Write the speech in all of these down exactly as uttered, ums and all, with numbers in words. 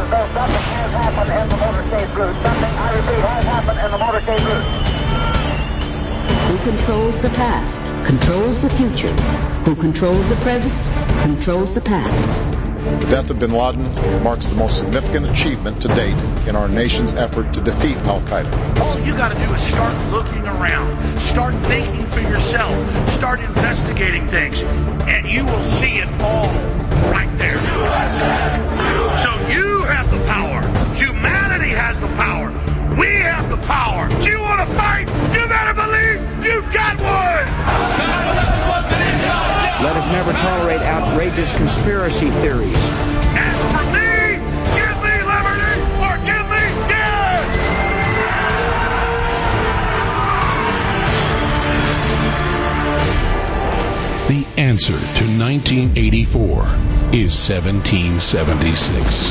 as though something has happened in the motorcade route. Something, I repeat, has happened in the motorcade route. Who controls the past, controls the future. Who controls the present, controls the past. The death of bin Laden marks the most significant achievement to date in our nation's effort to defeat al-Qaeda. All you got to do is start looking around. Start thinking for yourself. Start investigating things. And you will see it all right there. So you have the power. Humanity has the power. We have the power. Do you want to fight? You better believe you got one. Let us never tolerate outrageous conspiracy theories. As for me, give me liberty or give me death! The answer to nineteen eighty-four is seventeen seventy-six.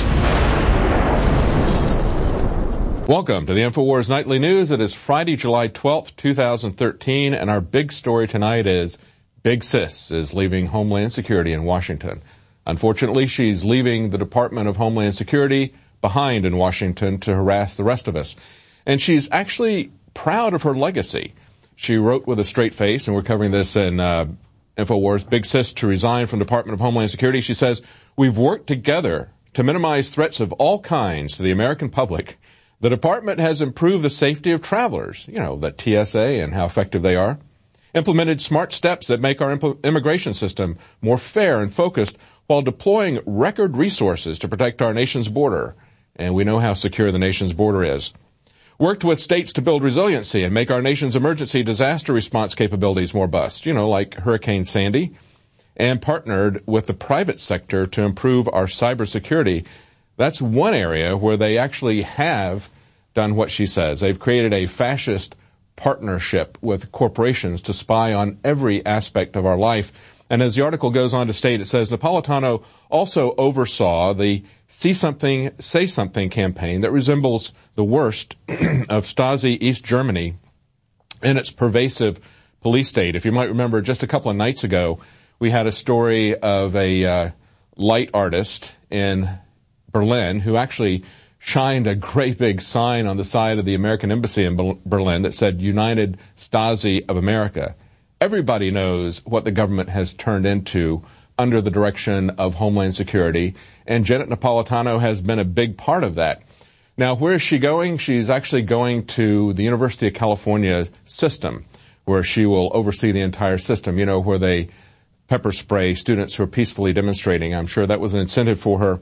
Welcome to the InfoWars Nightly News. It is Friday, July twelfth, twenty thirteen, and our big story tonight is Big Sis is leaving Homeland Security in Washington. Unfortunately, she's leaving the Department of Homeland Security behind in Washington to harass the rest of us. And she's actually proud of her legacy. She wrote with a straight face, and we're covering this in uh, InfoWars, Big Sis to resign from the Department of Homeland Security. She says, "We've worked together to minimize threats of all kinds to the American public. The department has improved the safety of travelers," you know, the T S A and how effective they are, "implemented smart steps that make our impl- immigration system more fair and focused while deploying record resources to protect our nation's border." And we know how secure the nation's border is. "Worked with states to build resiliency and make our nation's emergency disaster response capabilities more robust," you know, like Hurricane Sandy, "and partnered with the private sector to improve our cybersecurity." That's one area where they actually have done what she says. They've created a fascist partnership with corporations to spy on every aspect of our life. And as the article goes on to state, it says Napolitano also oversaw the See Something, Say Something campaign that resembles the worst of Stasi East Germany in its pervasive police state. If you might remember, just a couple of nights ago, we had a story of a uh, light artist in Berlin who actually shined a great big sign on the side of the American embassy in Berlin that said United Stasi of America. Everybody knows what the government has turned into under the direction of Homeland Security, and Janet Napolitano has been a big part of that. Now, where is she going? She's actually going to the University of California system, where she will oversee the entire system, you know, where they pepper spray students who are peacefully demonstrating. I'm sure that was an incentive for her.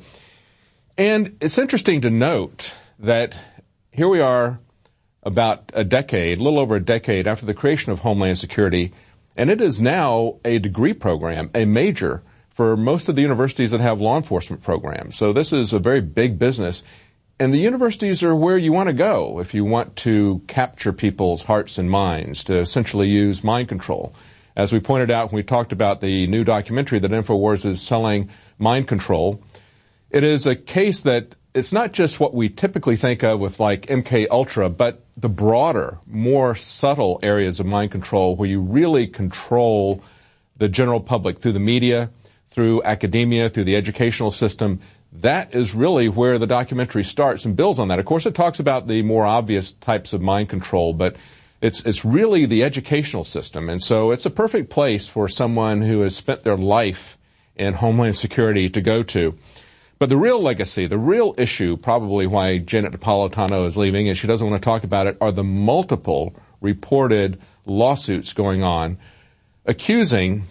And it's interesting to note that here we are about a decade, a little over a decade after the creation of Homeland Security, and it is now a degree program, a major for most of the universities that have law enforcement programs. So this is a very big business, and the universities are where you want to go if you want to capture people's hearts and minds, to essentially use mind control. As we pointed out when we talked about the new documentary that InfoWars is selling, Mind Control, it is a case that it's not just what we typically think of with like M K Ultra, but the broader, more subtle areas of mind control where you really control the general public through the media, through academia, through the educational system. That is really where the documentary starts and builds on that. Of course, it talks about the more obvious types of mind control, but it's it's really the educational system. And so it's a perfect place for someone who has spent their life in Homeland Security to go to. But the real legacy, the real issue, probably why Janet Napolitano is leaving, and she doesn't want to talk about it, are the multiple reported lawsuits going on accusing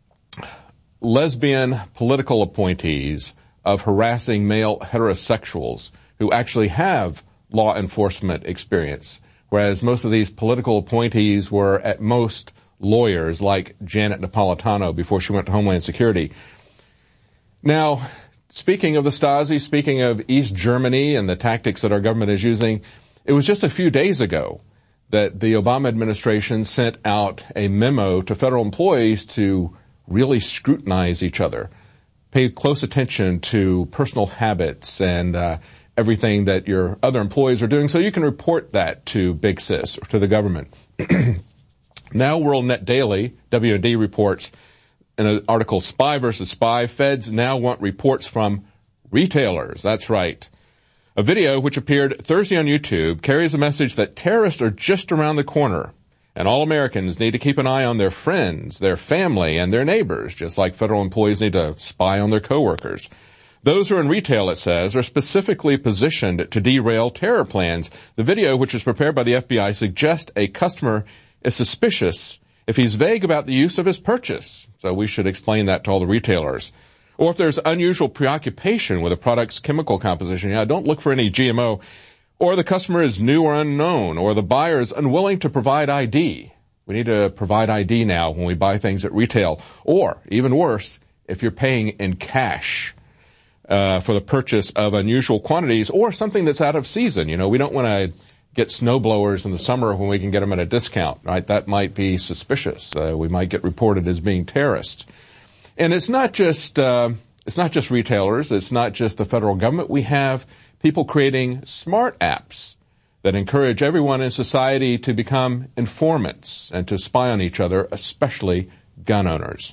lesbian political appointees of harassing male heterosexuals who actually have law enforcement experience, whereas most of these political appointees were at most lawyers like Janet Napolitano before she went to Homeland Security. Now, speaking of the Stasi, speaking of East Germany and the tactics that our government is using, it was just a few days ago that the Obama administration sent out a memo to federal employees to really scrutinize each other, pay close attention to personal habits and uh, everything that your other employees are doing so you can report that to Big Sis, or to the government. Now World Net Daily, W and D, reports in an article, Spy versus Spy, Feds now want reports from retailers. That's right. A video which appeared Thursday on YouTube carries a message that terrorists are just around the corner, and all Americans need to keep an eye on their friends, their family, and their neighbors, just like federal employees need to spy on their coworkers. Those who are in retail, it says, are specifically positioned to derail terror plans. The video, which was prepared by the F B I, suggests a customer is suspicious if he's vague about the use of his purchase. So we should explain that to all the retailers. Or if there's unusual preoccupation with a product's chemical composition, yeah, don't look for any G M O. Or the customer is new or unknown, or the buyer is unwilling to provide I D. We need to provide I D now when we buy things at retail. Or, even worse, if you're paying in cash uh, for the purchase of unusual quantities or something that's out of season. You know, we don't want to get snow blowers in the summer when we can get them at a discount, right? That might be suspicious. Uh, we might get reported as being terrorists. And it's not just, uh, it's not just retailers. It's not just the federal government. We have people creating smart apps that encourage everyone in society to become informants and to spy on each other, especially gun owners.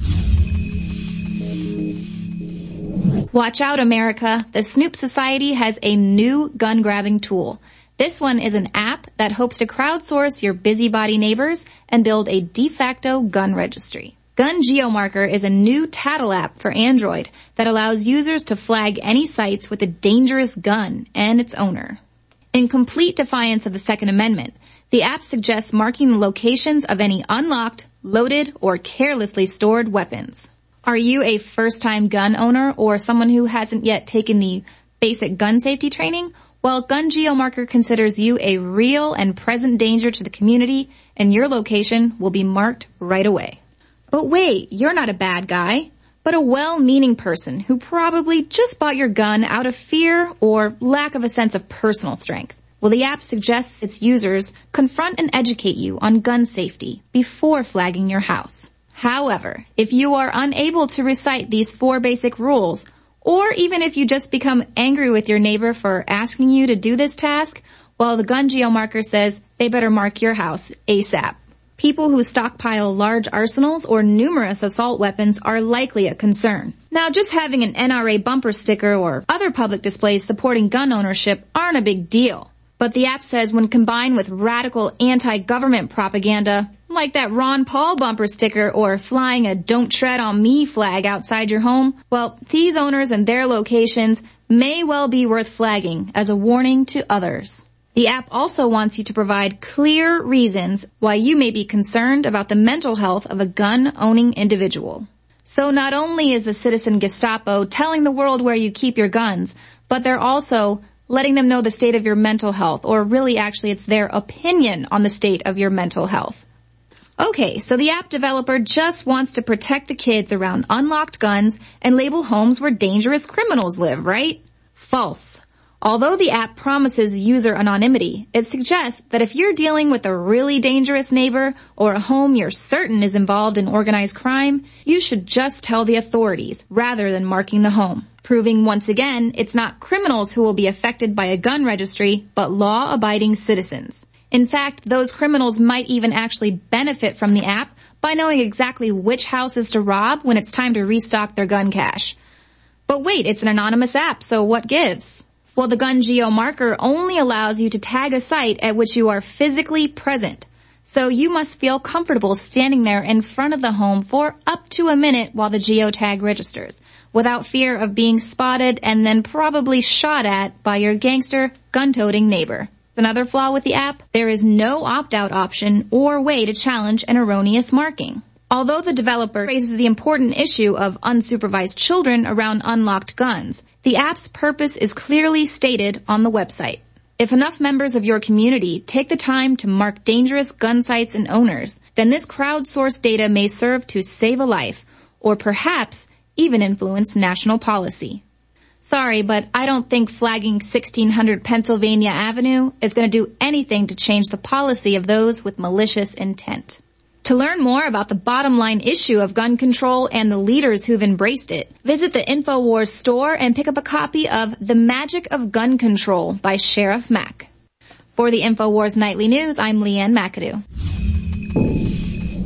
Watch out, America. The Snoop Society has a new gun-grabbing tool. This one is an app that hopes to crowdsource your busybody neighbors and build a de facto gun registry. Gun Geomarker is a new tattle app for Android that allows users to flag any sites with a dangerous gun and its owner. In complete defiance of the Second Amendment, the app suggests marking the locations of any unlocked, loaded, or carelessly stored weapons. Are you a first-time gun owner or someone who hasn't yet taken the basic gun safety training? Well, Gun Geomarker considers you a real and present danger to the community, and your location will be marked right away. But wait, you're not a bad guy, but a well-meaning person who probably just bought your gun out of fear or lack of a sense of personal strength. Well, the app suggests its users confront and educate you on gun safety before flagging your house. However, if you are unable to recite these four basic rules, or even if you just become angry with your neighbor for asking you to do this task, well, the Gun Geomarker says they better mark your house ASAP. People who stockpile large arsenals or numerous assault weapons are likely a concern. Now, just having an N R A bumper sticker or other public displays supporting gun ownership aren't a big deal. But the app says when combined with radical anti-government propaganda, like that Ron Paul bumper sticker or flying a Don't Tread on Me flag outside your home, well, these owners and their locations may well be worth flagging as a warning to others. The app also wants you to provide clear reasons why you may be concerned about the mental health of a gun-owning individual. So not only is the Citizen Gestapo telling the world where you keep your guns, but they're also letting them know the state of your mental health, or really actually it's their opinion on the state of your mental health. Okay, so the app developer just wants to protect the kids around unlocked guns and label homes where dangerous criminals live, right? False. Although the app promises user anonymity, it suggests that if you're dealing with a really dangerous neighbor or a home you're certain is involved in organized crime, you should just tell the authorities rather than marking the home, proving once again it's not criminals who will be affected by a gun registry, but law-abiding citizens. In fact, those criminals might even actually benefit from the app by knowing exactly which houses to rob when it's time to restock their gun cache. But wait, it's an anonymous app, so what gives? Well, the Gun Geomarker only allows you to tag a site at which you are physically present. So you must feel comfortable standing there in front of the home for up to a minute while the geotag registers, without fear of being spotted and then probably shot at by your gangster, gun-toting neighbor. Another flaw with the app, there is no opt-out option or way to challenge an erroneous marking. Although the developer raises the important issue of unsupervised children around unlocked guns, the app's purpose is clearly stated on the website. If enough members of your community take the time to mark dangerous gun sites and owners, then this crowdsourced data may serve to save a life, or perhaps even influence national policy. Sorry, but I don't think flagging sixteen hundred Pennsylvania Avenue is going to do anything to change the policy of those with malicious intent. To learn more about the bottom line issue of gun control and the leaders who've embraced it, visit the InfoWars store and pick up a copy of The Magic of Gun Control by Sheriff Mack. For the InfoWars Nightly News, I'm Leanne McAdoo.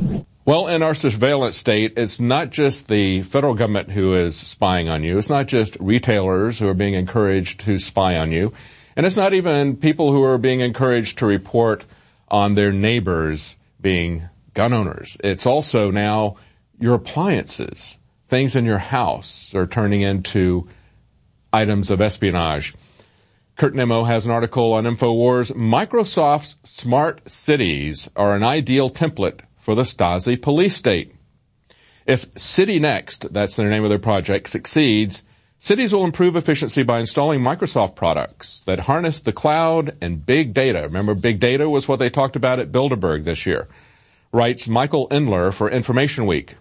Well, in our surveillance state, it's not just the federal government who is spying on you. It's not just retailers who are being encouraged to spy on you. And it's not even people who are being encouraged to report on their neighbors being gun owners. It's also now your appliances. Things in your house are turning into items of espionage. Kurt Nimmo has an article on InfoWars. Microsoft's smart cities are an ideal template for the Stasi police state. If CityNext, that's the name of their project, succeeds, cities will improve efficiency by installing Microsoft products that harness the cloud and big data. Remember, big data was what they talked about at Bilderberg this year. Writes Michael Endler for Information Week.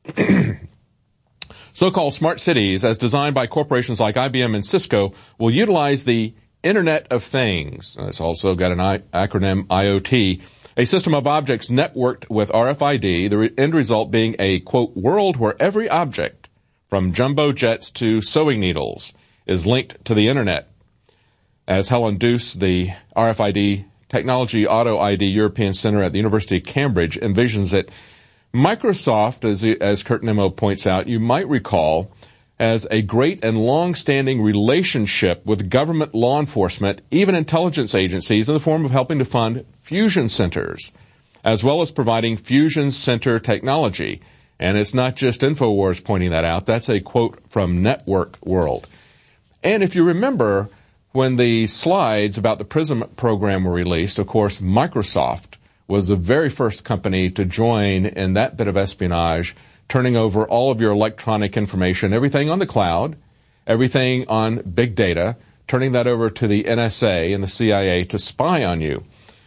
So-called smart cities, as designed by corporations like I B M and Cisco, will utilize the Internet of Things. It's also got an I- acronym I O T. A system of objects networked with R F I D, the re- end result being a, quote, world where every object, from jumbo jets to sewing needles, is linked to the Internet. As Helen Deuce, the R F I D Technology Auto I D European Center at the University of Cambridge, envisions it, Microsoft, as, as Kurt Nimmo points out, you might recall, has a great and long-standing relationship with government law enforcement, even intelligence agencies, in the form of helping to fund fusion centers, as well as providing fusion center technology. And it's not just InfoWars pointing that out. That's a quote from Network World. And if you remember, when the slides about the PRISM program were released, of course, Microsoft was the very first company to join in that bit of espionage, turning over all of your electronic information, everything on the cloud, everything on big data, turning that over to the N S A and the C I A to spy on you.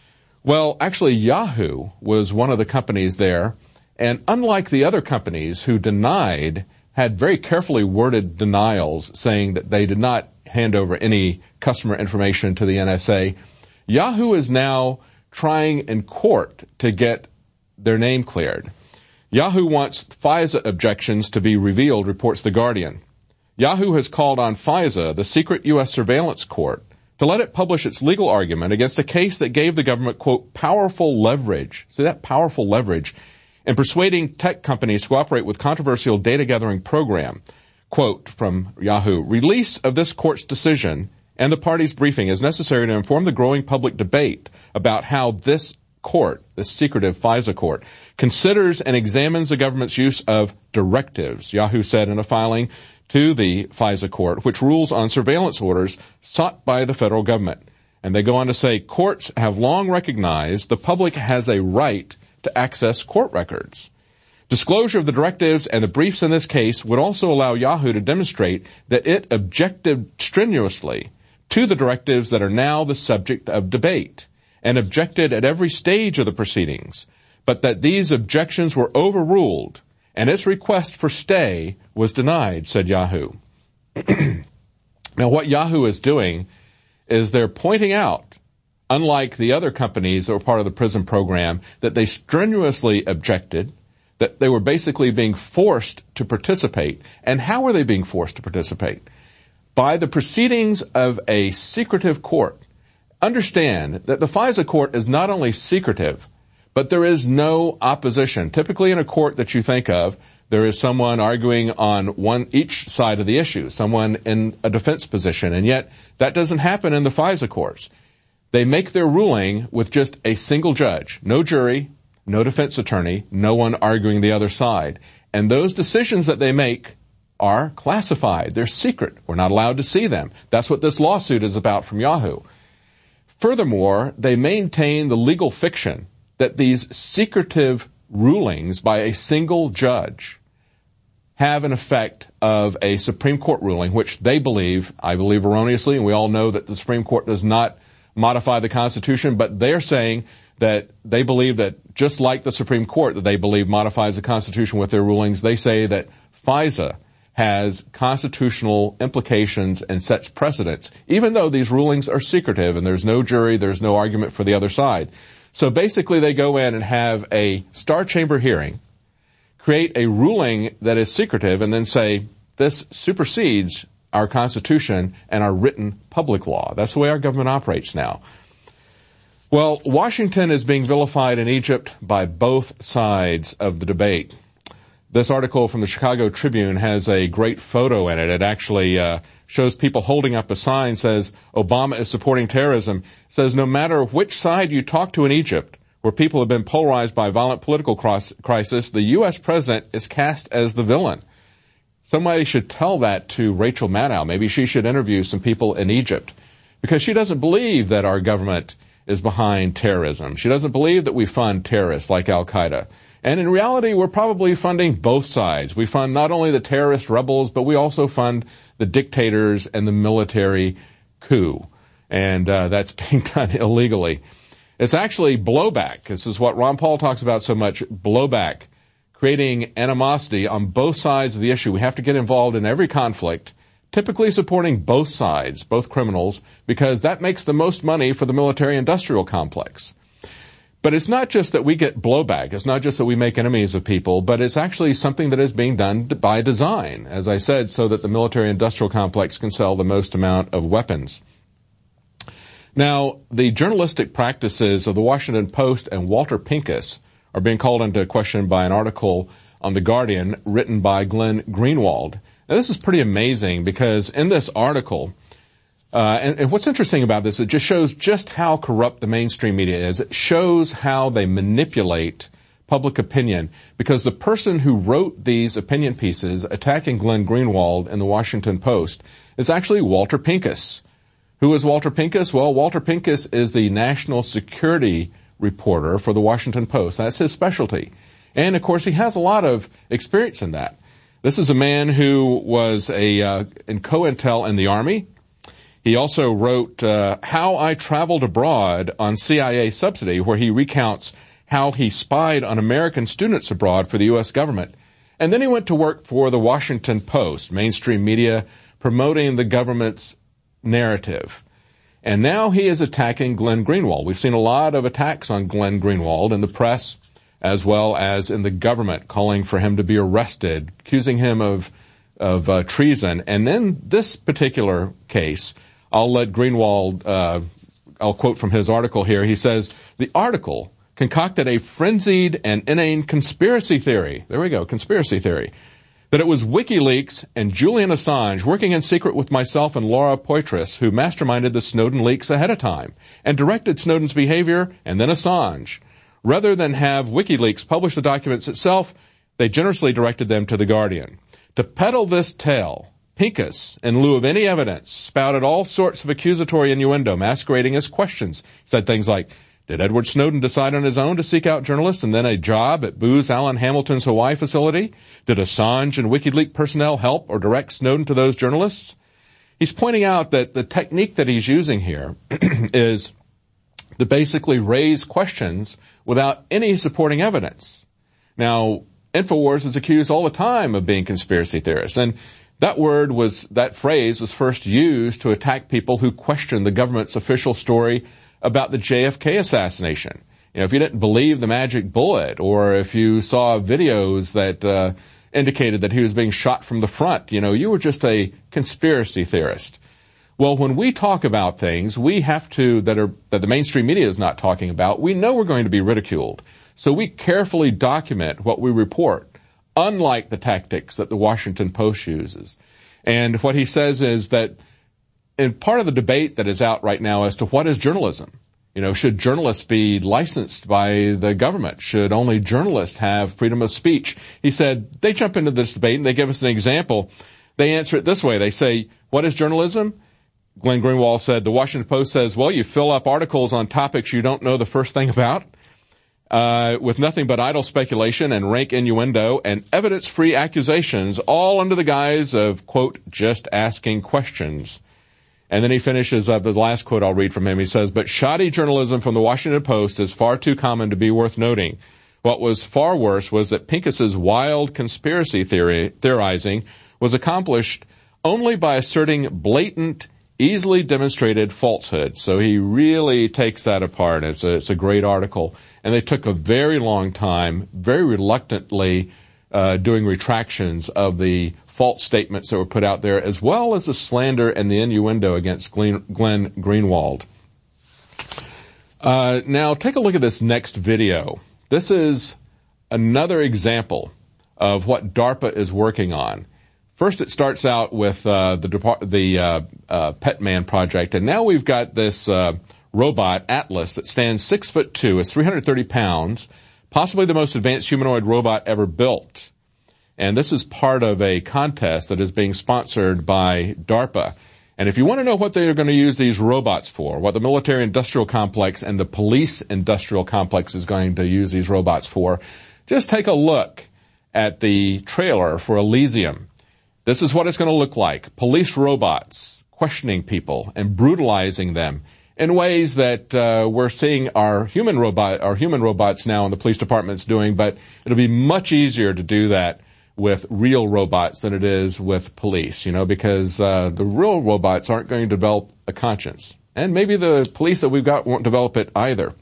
Well, actually, Yahoo was one of the companies there, and unlike the other companies who denied, had very carefully worded denials saying that they did not hand over any customer information to the N S A, Yahoo is now trying in court to get their name cleared. Yahoo wants FISA objections to be revealed, reports The Guardian. Yahoo has called on FISA, the secret U S surveillance court, to let it publish its legal argument against a case that gave the government, quote, powerful leverage. See that powerful leverage in persuading tech companies to cooperate with controversial data gathering program. Quote from Yahoo, release of this court's decision and the parties' briefing is necessary to inform the growing public debate about how this court, this secretive FISA court, considers and examines the government's use of directives, Yahoo said in a filing to the FISA court, which rules on surveillance orders sought by the federal government. And they go on to say, courts have long recognized the public has a right to access court records. Disclosure of the directives and the briefs in this case would also allow Yahoo to demonstrate that it objected strenuously to the directives that are now the subject of debate, and objected at every stage of the proceedings, but that these objections were overruled, and its request for stay was denied, said Yahoo. Now, what Yahoo is doing is they're pointing out, unlike the other companies that were part of the PRISM program, that they strenuously objected, that they were basically being forced to participate. And how were they being forced to participate? By the proceedings of a secretive court. Understand that the FISA court is not only secretive, but there is no opposition. Typically in a court that you think of, there is someone arguing on one, each side of the issue, someone in a defense position, and yet that doesn't happen in the FISA courts. They make their ruling with just a single judge, no jury, no defense attorney, no one arguing the other side. And those decisions that they make are classified. They're secret. We're not allowed to see them. That's what this lawsuit is about from Yahoo. Furthermore, they maintain the legal fiction that these secretive rulings by a single judge have an effect of a Supreme Court ruling, which they believe, I believe erroneously, and we all know that the Supreme Court does not modify the Constitution, but they're saying that they believe that just like the Supreme Court that they believe modifies the Constitution with their rulings, they say that FISA has constitutional implications and sets precedents, even though these rulings are secretive and there's no jury, there's no argument for the other side. So basically they go in and have a Star Chamber hearing, create a ruling that is secretive, and then say, this supersedes our Constitution and our written public law. That's the way our government operates now. Well, Washington is being vilified in Egypt by both sides of the debate. This article from the Chicago Tribune has a great photo in it. It actually uh, shows people holding up a sign, says Obama is supporting terrorism. It says no matter which side you talk to in Egypt, where people have been polarized by violent political cross- crisis, the U S president is cast as the villain. Somebody should tell that to Rachel Maddow. Maybe she should interview some people in Egypt, because she doesn't believe that our government is behind terrorism. She doesn't believe that we fund terrorists like Al-Qaeda. And in reality, we're probably funding both sides. We fund not only the terrorist rebels, but we also fund the dictators and the military coup. And uh, that's being done illegally. It's actually blowback. This is what Ron Paul talks about so much, blowback, creating animosity on both sides of the issue. We have to get involved in every conflict, typically supporting both sides, both criminals, because that makes the most money for the military-industrial complex. But it's not just that we get blowback. It's not just that we make enemies of people, but it's actually something that is being done by design, as I said, so that the military-industrial complex can sell the most amount of weapons. Now, the journalistic practices of the Washington Post and Walter Pincus are being called into question by an article on The Guardian written by Glenn Greenwald. Now, this is pretty amazing because in this article, uh, and, and what's interesting about this, it just shows just how corrupt the mainstream media is. It shows how they manipulate public opinion, because the person who wrote these opinion pieces attacking Glenn Greenwald in the Washington Post is actually Walter Pincus. Who is Walter Pincus? Well, Walter Pincus is the national security reporter for the Washington Post. That's his specialty. And, of course, he has a lot of experience in that. This is a man who was a uh, in COINTEL in the Army. He also wrote uh, How I Traveled Abroad on C I A Subsidy, where he recounts how he spied on American students abroad for the U S government. And then he went to work for the Washington Post, mainstream media, promoting the government's narrative. And now he is attacking Glenn Greenwald. We've seen a lot of attacks on Glenn Greenwald in the press as well as in the government, calling for him to be arrested, accusing him of of uh, treason. And in this particular case, I'll let Greenwald, uh, I'll quote from his article here. He says, the article concocted a frenzied and inane conspiracy theory. There we go, conspiracy theory. That it was WikiLeaks and Julian Assange working in secret with myself and Laura Poitras who masterminded the Snowden leaks ahead of time and directed Snowden's behavior and then Assange. Rather than have WikiLeaks publish the documents itself, they generously directed them to The Guardian. To peddle this tale, Pincus, in lieu of any evidence, spouted all sorts of accusatory innuendo masquerading as questions. He said things like, did Edward Snowden decide on his own to seek out journalists and then a job at Booz Allen Hamilton's Hawaii facility? Did Assange and WikiLeaks personnel help or direct Snowden to those journalists? He's pointing out that the technique that he's using here is to basically raise questions without any supporting evidence. Now, InfoWars is accused all the time of being conspiracy theorists, and that word was, that phrase was first used to attack people who questioned the government's official story about the J F K assassination. You know, if you didn't believe the magic bullet, or if you saw videos that uh, indicated that he was being shot from the front, you know, you were just a conspiracy theorist. Well, when we talk about things, we have to, that are, that the mainstream media is not talking about, we know we're going to be ridiculed. So we carefully document what we report, unlike the tactics that the Washington Post uses. And what he says is that in part of the debate that is out right now as to what is journalism, you know, should journalists be licensed by the government? Should only journalists have freedom of speech? He said they jump into this debate and they give us an example. They answer it this way. They say, what is journalism? Glenn Greenwald said, the Washington Post says, well, you fill up articles on topics you don't know the first thing about, uh, with nothing but idle speculation and rank innuendo and evidence-free accusations, all under the guise of, quote, just asking questions. And then he finishes up, the last quote I'll read from him. He says, but shoddy journalism from the Washington Post is far too common to be worth noting. What was far worse was that Pincus's wild conspiracy theory, theorizing was accomplished only by asserting blatant, easily demonstrated falsehood. So he really takes that apart. It's a, it's a great article. And they took a very long time, very reluctantly, uh, doing retractions of the false statements that were put out there, as well as the slander and the innuendo against Glenn, Glenn Greenwald. Uh, now take a look at this next video. This is another example of what DARPA is working on. First, it starts out with uh, the Depart- the uh, uh, Petman project, and now we've got this uh, robot Atlas that stands six foot two, is three hundred thirty pounds, possibly the most advanced humanoid robot ever built. And this is part of a contest that is being sponsored by DARPA. And if you want to know what they are going to use these robots for, what the military-industrial complex and the police-industrial complex is going to use these robots for, just take a look at the trailer for Elysium. This is what it's going to look like. Police robots questioning people and brutalizing them in ways that uh, we're seeing our human robot, our human robots now in the police departments doing, but it'll be much easier to do that with real robots than it is with police, you know, because uh, the real robots aren't going to develop a conscience. And maybe the police that we've got won't develop it either.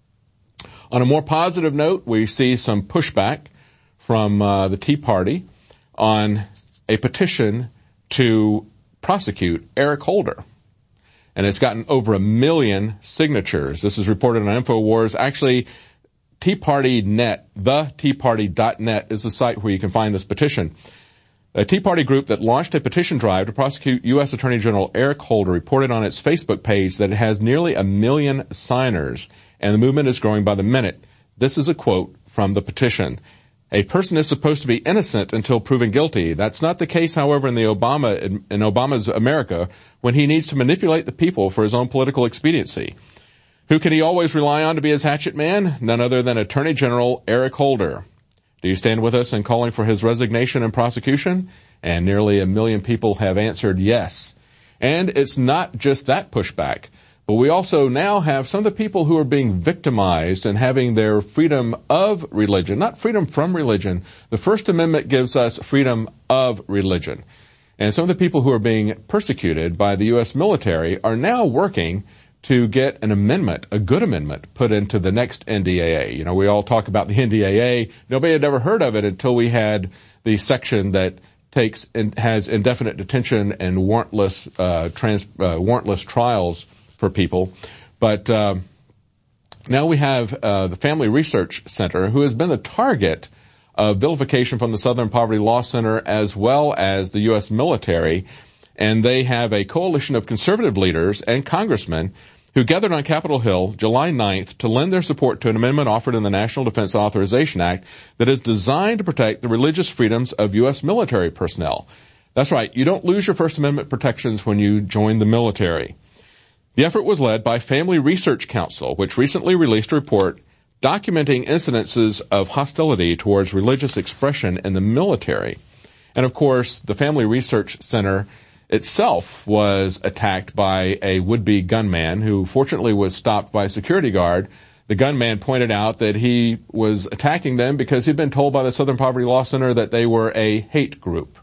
On a more positive note, we see some pushback from uh, the Tea Party on a petition to prosecute Eric Holder. And it's gotten over a million signatures. This is reported on InfoWars. Actually, Tea Party Net, the tea party dot net is the site where you can find this petition. A Tea Party group that launched a petition drive to prosecute U S Attorney General Eric Holder reported on its Facebook page that it has nearly a million signers, and the movement is growing by the minute. This is a quote from the petition. A person is supposed to be innocent until proven guilty. That's not the case, however, in the Obama, in, in Obama's America, when he needs to manipulate the people for his own political expediency. Who can he always rely on to be his hatchet man? None other than Attorney General Eric Holder. Do you stand with us in calling for his resignation and prosecution? And nearly a million people have answered yes. And it's not just that pushback, but we also now have some of the people who are being victimized and having their freedom of religion, not freedom from religion. The First Amendment gives us freedom of religion. And some of the people who are being persecuted by the U S military are now working to get an amendment, a good amendment, put into the next N D A A. You know, we all talk about the N D A A. Nobody had ever heard of it until we had the section that takes and has indefinite detention and warrantless, uh, trans, uh, warrantless trials for people. But, uh, now we have, uh, the Family Research Center, who has been the target of vilification from the Southern Poverty Law Center as well as the U S military. And they have a coalition of conservative leaders and congressmen who gathered on Capitol Hill July ninth to lend their support to an amendment offered in the National Defense Authorization Act that is designed to protect the religious freedoms of U S military personnel. That's right. You don't lose your First Amendment protections when you join the military. The effort was led by Family Research Council, which recently released a report documenting incidences of hostility towards religious expression in the military. And of course, the Family Research Center itself was attacked by a would-be gunman who fortunately was stopped by a security guard. The gunman pointed out that he was attacking them because he'd been told by the Southern Poverty Law Center that they were a hate group.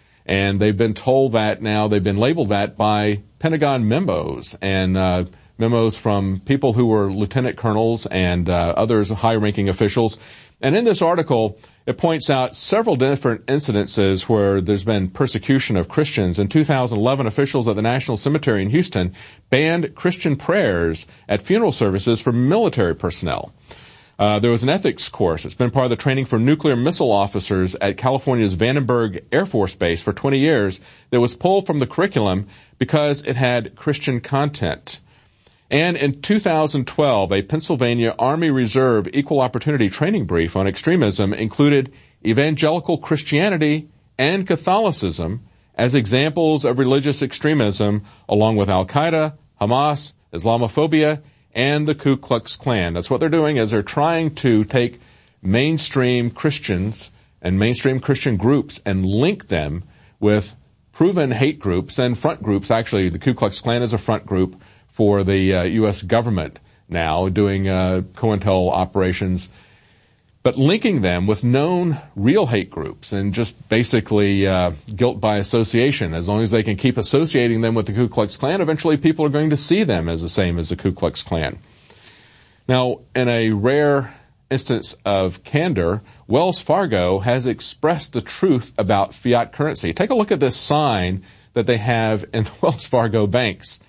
And they've been told that now, they've been labeled that by Pentagon memos and uh, memos from people who were lieutenant colonels and uh, others high-ranking officials. And in this article, it points out several different incidences where there's been persecution of Christians. In two thousand eleven, officials at the National Cemetery in Houston banned Christian prayers at funeral services for military personnel. Uh, there was an ethics course. It's been part of the training for nuclear missile officers at California's Vandenberg Air Force Base for twenty years that was pulled from the curriculum because it had Christian content. And in two thousand twelve, a Pennsylvania Army Reserve Equal Opportunity Training Brief on extremism included evangelical Christianity and Catholicism as examples of religious extremism, along with Al-Qaeda, Hamas, Islamophobia, and the Ku Klux Klan. That's what they're doing, is they're trying to take mainstream Christians and mainstream Christian groups and link them with proven hate groups and front groups. Actually, the Ku Klux Klan is a front group for the uh, U S government now, doing uh, COINTEL operations, but linking them with known real hate groups and just basically uh, guilt by association. As long as they can keep associating them with the Ku Klux Klan, eventually people are going to see them as the same as the Ku Klux Klan. Now, in a rare instance of candor, Wells Fargo has expressed the truth about fiat currency. Take a look at this sign that they have in the Wells Fargo banks.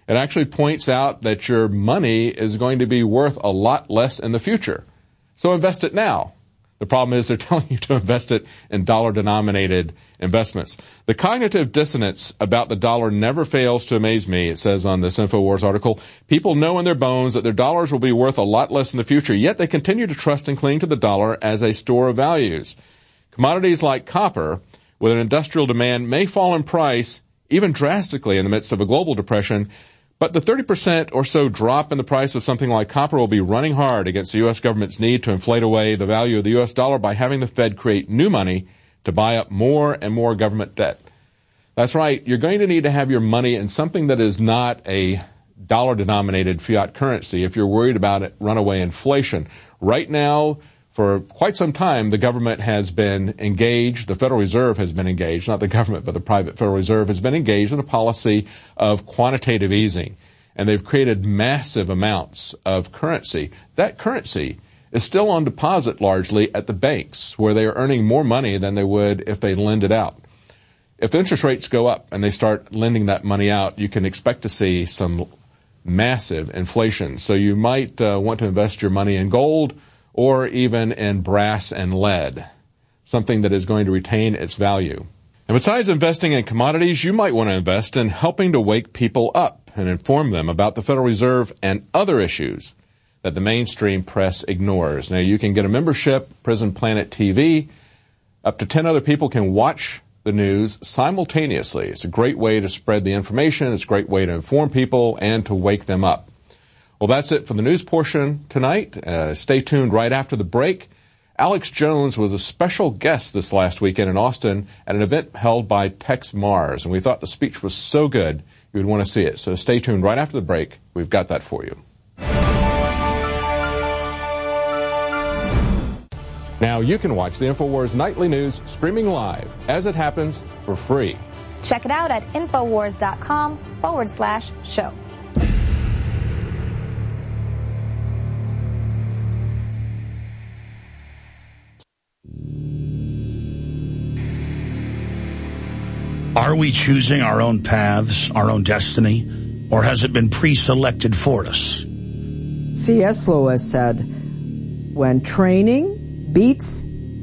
It actually points out that your money is going to be worth a lot less in the future. So invest it now. The problem is they're telling you to invest it in dollar-denominated investments. The cognitive dissonance about the dollar never fails to amaze me, it says on this InfoWars article. People know in their bones that their dollars will be worth a lot less in the future, yet they continue to trust and cling to the dollar as a store of values. Commodities like copper, with an industrial demand, may fall in price, even drastically in the midst of a global depression, but the thirty percent or so drop in the price of something like copper will be running hard against the U S government's need to inflate away the value of the U S dollar by having the Fed create new money to buy up more and more government debt. That's right. You're going to need to have your money in something that is not a dollar-denominated fiat currency if you're worried about it, runaway inflation. Right now, for quite some time, the government has been engaged, the Federal Reserve has been engaged, not the government, but the private Federal Reserve has been engaged in a policy of quantitative easing. And they've created massive amounts of currency. That currency is still on deposit largely at the banks, where they are earning more money than they would if they lend it out. If interest rates go up and they start lending that money out, you can expect to see some massive inflation. So you might uh, want to invest your money in gold, or even in brass and lead, something that is going to retain its value. And besides investing in commodities, you might want to invest in helping to wake people up and inform them about the Federal Reserve and other issues that the mainstream press ignores. Now, you can get a membership, Prison Planet T V. Up to ten other people can watch the news simultaneously. It's a great way to spread the information. It's a great way to inform people and to wake them up. Well, that's it for the news portion tonight. Uh, stay tuned right after the break. Alex Jones was a special guest this last weekend in Austin at an event held by Tex Mars, and we thought the speech was so good you would want to see it. So stay tuned right after the break. We've got that for you. Now you can watch the InfoWars Nightly News streaming live as it happens for free. Check it out at Infowars.com forward slash show. Are we choosing our own paths, our own destiny, or has it been pre-selected for us? C S Lewis said, when training beats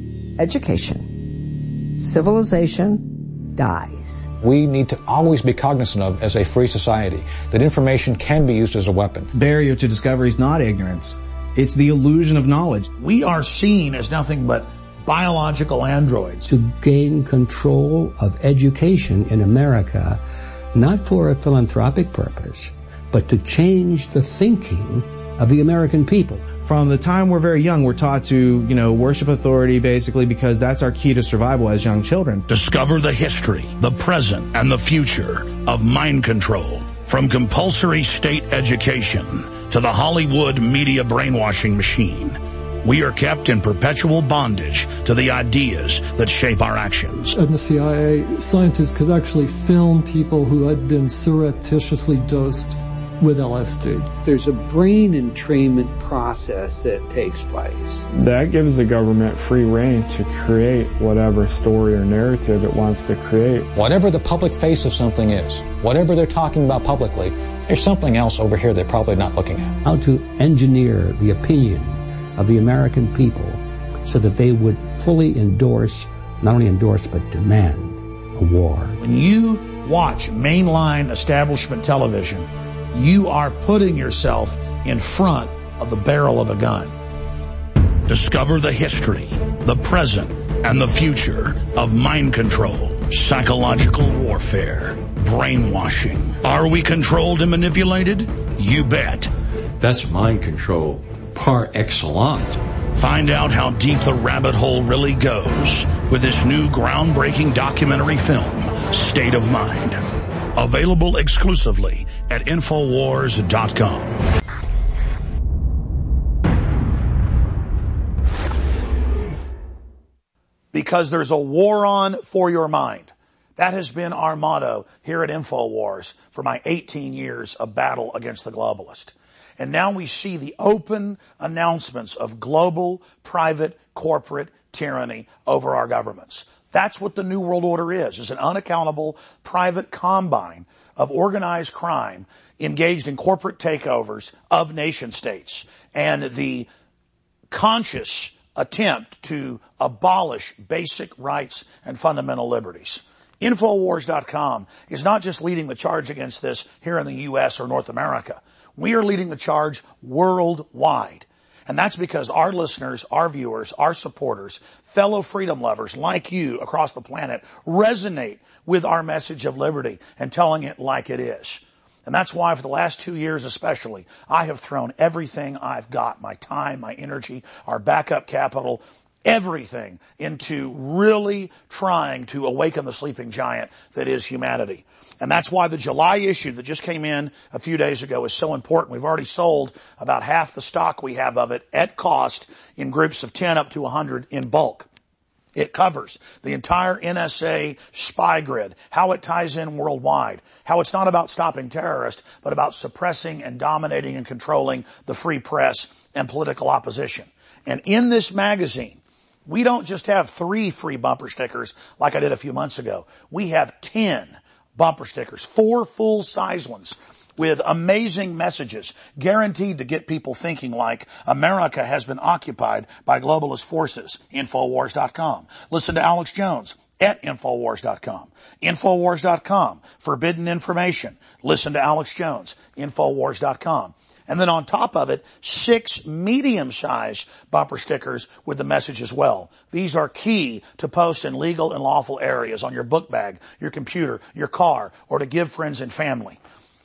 education, civilization dies. We need to always be cognizant of, as a free society, that information can be used as a weapon. Barrier to discovery is not ignorance. It's the illusion of knowledge. We are seen as nothing but biological androids. To gain control of education in America, not for a philanthropic purpose, but to change the thinking of the American people. From the time we're very young, we're taught to, you know, worship authority basically because that's our key to survival as young children. Discover the history, the present, and the future of mind control. From compulsory state education to the Hollywood media brainwashing machine, we are kept in perpetual bondage to the ideas that shape our actions. In the C I A, scientists could actually film people who had been surreptitiously dosed with L S D. There's a brain entrainment process that takes place. That gives the government free rein to create whatever story or narrative it wants to create. Whatever the public face of something is, whatever they're talking about publicly, there's something else over here they're probably not looking at. How to engineer the opinion of the American people so that they would fully endorse, not only endorse, but demand a war. When you watch mainline establishment television, you are putting yourself in front of the barrel of a gun. Discover the history, the present, and the future of mind control, psychological warfare, brainwashing. Are we controlled and manipulated? You bet. That's mind control par excellence. Find out how deep the rabbit hole really goes with this new groundbreaking documentary film, State of Mind. Available exclusively at Infowars dot com. Because there's a war on for your mind. That has been our motto here at Infowars for my eighteen years of battle against the globalist. And now we see the open announcements of global, private, corporate tyranny over our governments. That's what the New World Order is, is an unaccountable private combine of organized crime engaged in corporate takeovers of nation states and the conscious attempt to abolish basic rights and fundamental liberties. Infowars dot com is not just leading the charge against this here in the U S or North America. We are leading the charge worldwide. And that's because our listeners, our viewers, our supporters, fellow freedom lovers like you across the planet resonate with our message of liberty and telling it like it is. And that's why for the last two years especially, I have thrown everything I've got, my time, my energy, our backup capital, everything into really trying to awaken the sleeping giant that is humanity. And that's why the July issue that just came in a few days ago is so important. We've already sold about half the stock we have of it at cost in groups of ten up to one hundred in bulk. It covers the entire N S A spy grid, how it ties in worldwide, how it's not about stopping terrorists, but about suppressing and dominating and controlling the free press and political opposition. And in this magazine, we don't just have three free bumper stickers like I did a few months ago. We have ten bumper stickers, four full-size ones with amazing messages guaranteed to get people thinking like America has been occupied by globalist forces. Infowars dot com. Listen to Alex Jones at Infowars dot com. Infowars dot com. Forbidden information. Listen to Alex Jones. Infowars dot com. And then on top of it, six medium-sized bumper stickers with the message as well. These are key to post in legal and lawful areas on your book bag, your computer, your car, or to give friends and family.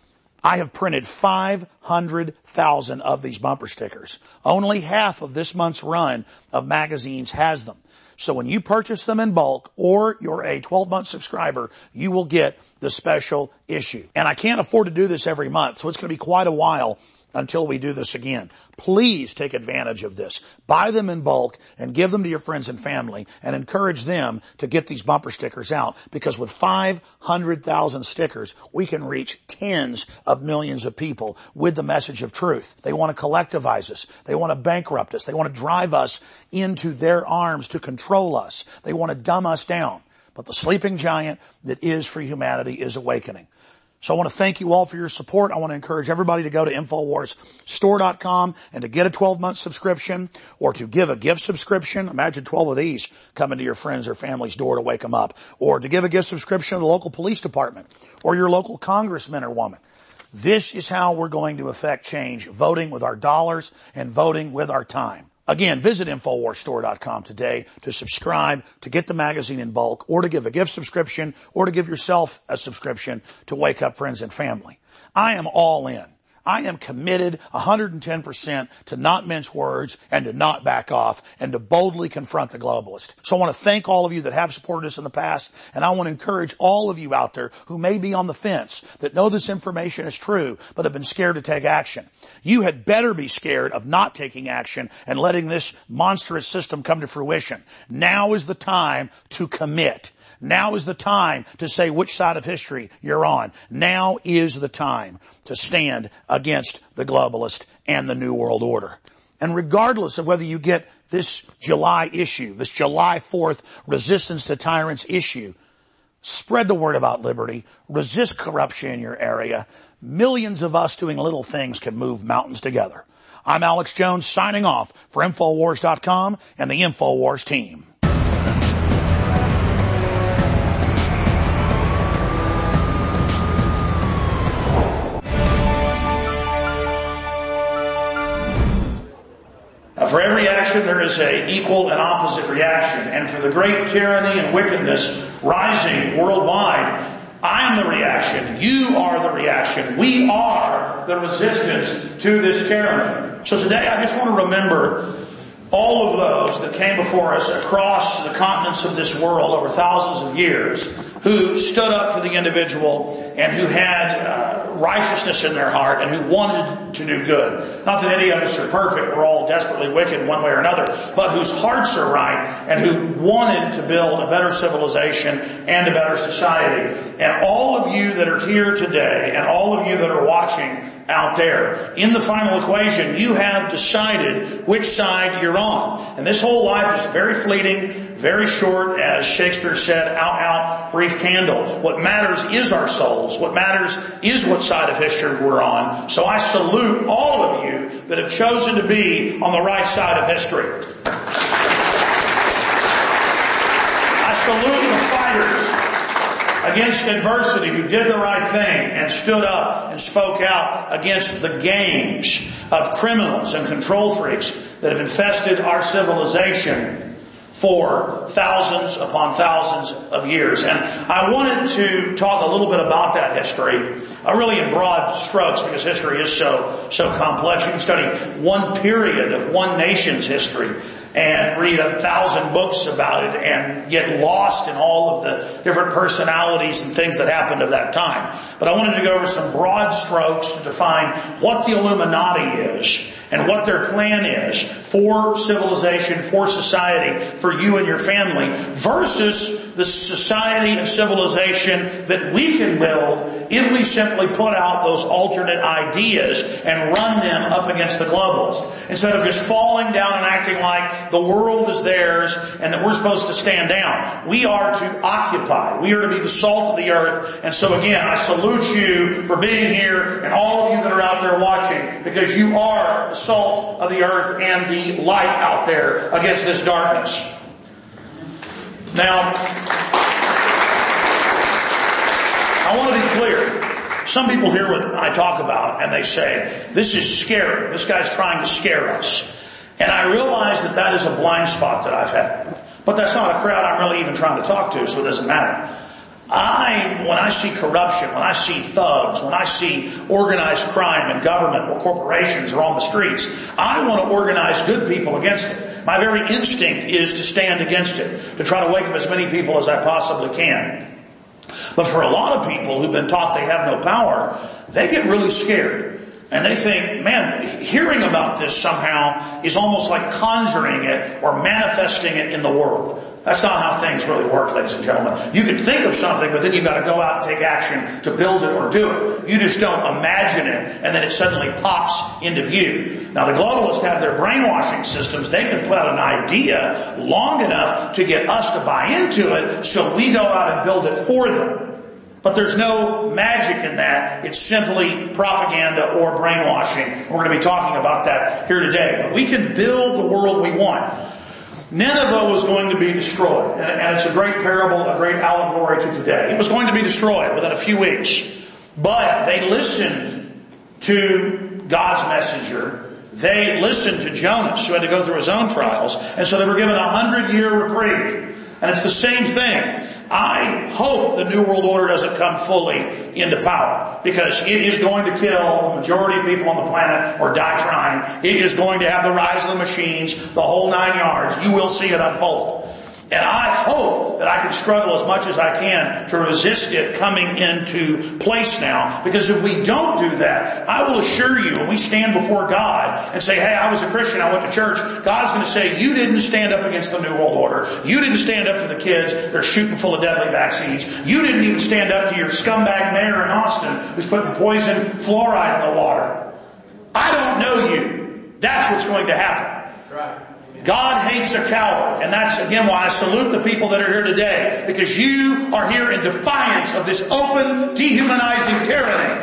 I have printed five hundred thousand of these bumper stickers. Only half of this month's run of magazines has them. So when you purchase them in bulk or you're a twelve-month subscriber, you will get the special issue. And I can't afford to do this every month, so it's going to be quite a while until we do this again. Please take advantage of this. Buy them in bulk and give them to your friends and family and encourage them to get these bumper stickers out, because with five hundred thousand stickers, we can reach tens of millions of people with the message of truth. They want to collectivize us. They want to bankrupt us. They want to drive us into their arms to control us. They want to dumb us down. But the sleeping giant that is free humanity is awakening. So I want to thank you all for your support. I want to encourage everybody to go to Infowars Store dot com and to get a twelve-month subscription or to give a gift subscription. Imagine twelve of these coming to your friends or family's door to wake them up. Or to give a gift subscription to the local police department or your local congressman or woman. This is how we're going to affect change, voting with our dollars and voting with our time. Again, visit Infowars Store dot com today to subscribe, to get the magazine in bulk, or to give a gift subscription, or to give yourself a subscription to wake up friends and family. I am all in. I am committed one hundred ten percent to not mince words and to not back off and to boldly confront the globalist. So I want to thank all of you that have supported us in the past, and I want to encourage all of you out there who may be on the fence, that know this information is true, but have been scared to take action. You had better be scared of not taking action and letting this monstrous system come to fruition. Now is the time to commit. Now is the time to say which side of history you're on. Now is the time to stand against the globalist and the New World Order. And regardless of whether you get this July issue, this July fourth Resistance to Tyrants issue, spread the word about liberty, resist corruption in your area. Millions of us doing little things can move mountains together. I'm Alex Jones signing off for Infowars dot com and the Infowars team. For every action, there is a equal and opposite reaction. And for the great tyranny and wickedness rising worldwide, I am the reaction. You are the reaction. We are the resistance to this tyranny. So today, I just want to remember all of those that came before us across the continents of this world over thousands of years, who stood up for the individual and who had uh, righteousness in their heart and who wanted to do good. Not that any of us are perfect, we're all desperately wicked in one way or another, but whose hearts are right and who wanted to build a better civilization and a better society. And all of you that are here today and all of you that are watching out there, in the final equation, you have decided which side you're on. And this whole life is very fleeting, very short, as Shakespeare said, out, out, brief candle. What matters is our souls. What matters is what side of history we're on. So I salute all of you that have chosen to be on the right side of history. I salute the fighters against adversity who did the right thing and stood up and spoke out against the gangs of criminals and control freaks that have infested our civilization for thousands upon thousands of years. And I wanted to talk a little bit about that history, uh, really in broad strokes, because history is so, so complex. You can study one period of one nation's history and read a thousand books about it and get lost in all of the different personalities and things that happened at that time. But I wanted to go over some broad strokes to define what the Illuminati is and what their plan is for civilization, for society, for you and your family, versus the society and civilization that we can build if we simply put out those alternate ideas and run them up against the globalists. Instead of just falling down and acting like the world is theirs and that we're supposed to stand down. We are to occupy. We are to be the salt of the earth. And so again, I salute you for being here and all of you that are out there watching, because you are the salt of the earth and the light out there against this darkness. Now, I want to be clear. Some people hear what I talk about and they say, this is scary. This guy's trying to scare us. And I realize that that is a blind spot that I've had. But that's not a crowd I'm really even trying to talk to, so it doesn't matter. I, when I see corruption, when I see thugs, when I see organized crime in government or corporations or on the streets, I want to organize good people against it. My very instinct is to stand against it, to try to wake up as many people as I possibly can. But for a lot of people who've been taught they have no power, they get really scared. And they think, man, hearing about this somehow is almost like conjuring it or manifesting it in the world. That's not how things really work, ladies and gentlemen. You can think of something, but then you've got to go out and take action to build it or do it. You just don't imagine it, and then it suddenly pops into view. Now, the globalists have their brainwashing systems. They can put out an idea long enough to get us to buy into it, so we go out and build it for them. But there's no magic in that. It's simply propaganda or brainwashing. We're going to be talking about that here today. But we can build the world we want. Nineveh was going to be destroyed. And it's a great parable, a great allegory to today. It was going to be destroyed within a few weeks. But they listened to God's messenger. They listened to Jonas, who had to go through his own trials. And so they were given a hundred-year reprieve. And it's the same thing. I hope the New World Order doesn't come fully into power, because it is going to kill the majority of people on the planet or die trying. It is going to have the rise of the machines, the whole nine yards. You will see it unfold. And I hope that I can struggle as much as I can to resist it coming into place now. Because if we don't do that, I will assure you, when we stand before God and say, hey, I was a Christian, I went to church, God's going to say, you didn't stand up against the New World Order. You didn't stand up for the kids. They're shooting full of deadly vaccines. You didn't even stand up to your scumbag mayor in Austin who's putting poison fluoride in the water. I don't know you. That's what's going to happen. Right. God hates a coward. And that's, again, why I salute the people that are here today. Because you are here in defiance of this open, dehumanizing tyranny.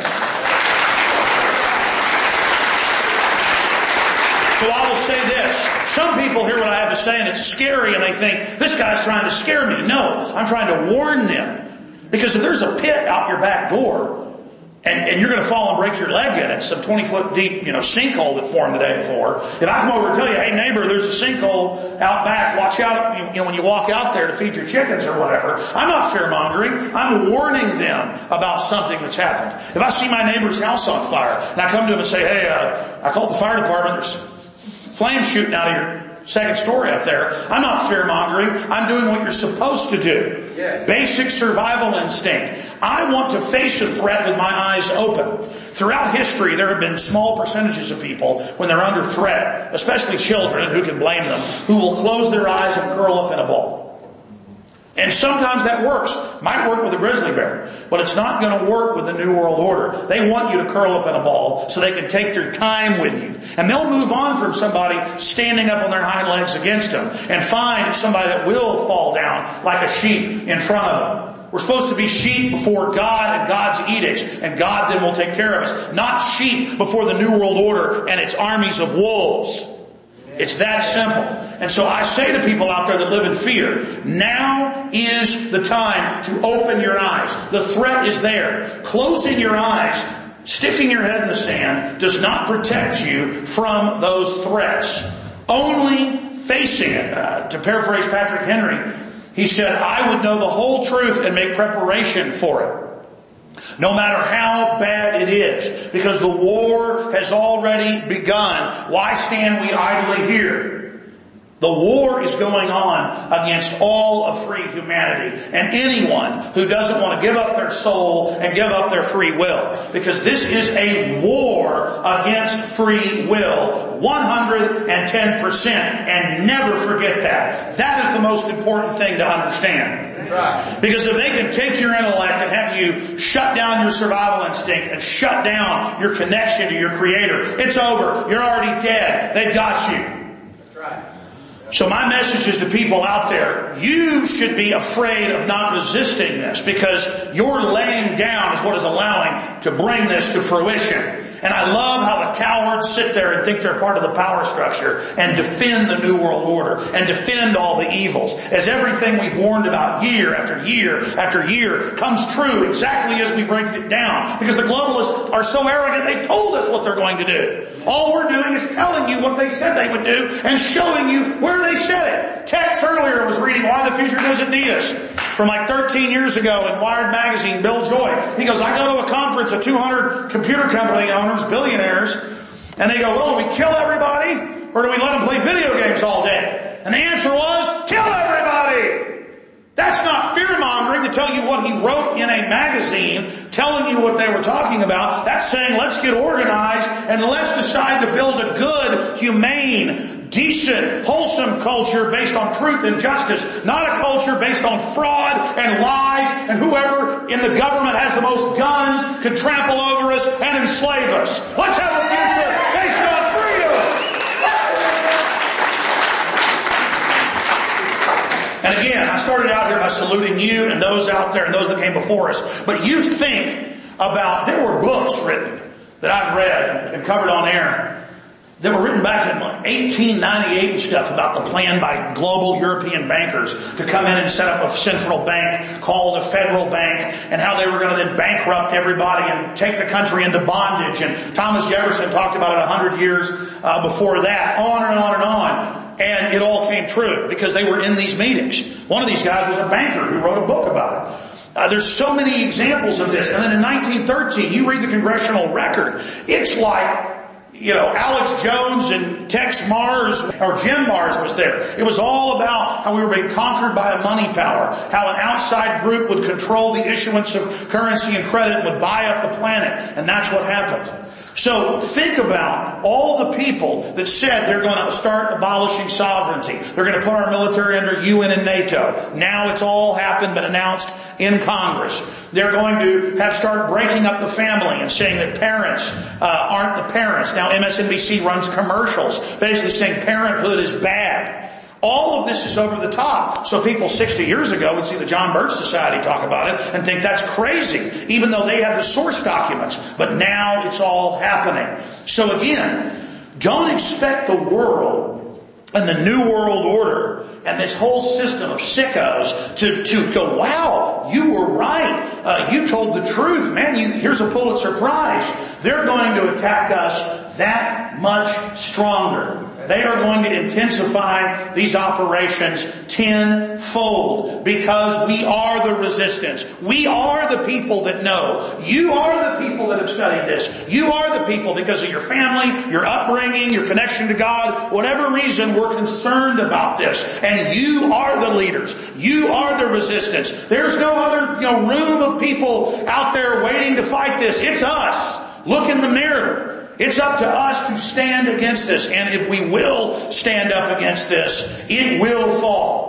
So I will say this. Some people hear what I have to say and it's scary and they think, this guy's trying to scare me. No, I'm trying to warn them. Because if there's a pit out your back door, And, and you're going to fall and break your leg in it, some twenty foot deep, you know, sinkhole that formed the day before. If I come over and tell you, hey neighbor, there's a sinkhole out back, watch out, you know, when you walk out there to feed your chickens or whatever. I'm not fear mongering. I'm warning them about something that's happened. If I see my neighbor's house on fire and I come to him and say, hey, uh, I called the fire department, there's flames shooting out of your second story up there. I'm not fear mongering. I'm doing what you're supposed to do. Yeah. Basic survival instinct. I want to face a threat with my eyes open. Throughout history, there have been small percentages of people when they're under threat, especially children, who can blame them, who will close their eyes and curl up in a ball. And sometimes that works. Might work with a grizzly bear, but it's not going to work with the New World Order. They want you to curl up in a ball so they can take their time with you. And they'll move on from somebody standing up on their hind legs against them and find somebody that will fall down like a sheep in front of them. We're supposed to be sheep before God and God's edicts, and God then will take care of us. Not sheep before the New World Order and its armies of wolves. It's that simple. And so I say to people out there that live in fear, now is the time to open your eyes. The threat is there. Closing your eyes, sticking your head in the sand, does not protect you from those threats. Only facing it. Uh, to paraphrase Patrick Henry, he said, I would know the whole truth and make preparation for it. No matter how bad it is, because the war has already begun. Why stand we idly here? The war is going on against all of free humanity and anyone who doesn't want to give up their soul and give up their free will. Because this is a war against free will. one hundred ten percent. And never forget that. That is the most important thing to understand. Because if they can take your intellect and have you shut down your survival instinct and shut down your connection to your Creator, it's over. You're already dead. They've got you. So my message is to people out there, you should be afraid of not resisting this, because your laying down is what is allowing to bring this to fruition. And I love how the cowards sit there and think they're part of the power structure and defend the New World Order and defend all the evils, as everything we've warned about year after year after year comes true exactly as we break it down. Because the globalists are so arrogant, they've told us what they're going to do. All we're doing is telling you what they said they would do and showing you where they said it. Tex earlier was reading Why the Future Doesn't Need Us from like thirteen years ago in Wired Magazine. Bill Joy, he goes, I go to a conference of two hundred computer company owners, billionaires, and they go, well, do we kill everybody or do we let them play video games all day? And the answer was, kill everybody. That's not fear-mongering to tell you what he wrote in a magazine telling you what they were talking about. That's saying let's get organized and let's decide to build a good, humane, decent, wholesome culture based on truth and justice, not a culture based on fraud and lies and whoever in the government has the most guns can trample over us and enslave us. Let's have a future based on freedom. And again, I started out here by saluting you and those out there and those that came before us. But you think about, there were books written that I've read and covered on air that were written back in eighteen ninety-eight and stuff about the plan by global European bankers to come in and set up a central bank called a federal bank, and how they were going to then bankrupt everybody and take the country into bondage. And Thomas Jefferson talked about it a hundred years uh, before that, on and on and on. And it all came true because they were in these meetings. One of these guys was a banker who wrote a book about it. Uh, there's so many examples of this. And then in nineteen thirteen, you read the congressional record. It's like, you know, Alex Jones and Tex Mars, or Jim Mars was there. It was all about how we were being conquered by a money power, how an outside group would control the issuance of currency and credit and would buy up the planet. And that's what happened. So think about all the people that said they're going to start abolishing sovereignty. They're going to put our military under U N and NATO. Now it's all happened, been announced in Congress. They're going to have start breaking up the family and saying that parents uh, aren't the parents. Now M S N B C runs commercials basically saying parenthood is bad. All of this is over the top. So people sixty years ago would see the John Birch Society talk about it and think that's crazy, even though they have the source documents. But now it's all happening. So again, don't expect the world and the New World Order and this whole system of sickos to, to go, wow, you were right. Uh, you told the truth. Man, you, here's a Pulitzer Prize. They're going to attack us that much stronger. They are going to intensify these operations tenfold because we are the resistance. We are the people that know. You are the people that have studied this. You are the people because of your family, your upbringing, your connection to God, whatever reason we're concerned about this. And you are the leaders. You are the resistance. There's no other, you know, room of people out there waiting to fight this. It's us. Look in the mirror. It's up to us to stand against this. And if we will stand up against this, it will fall.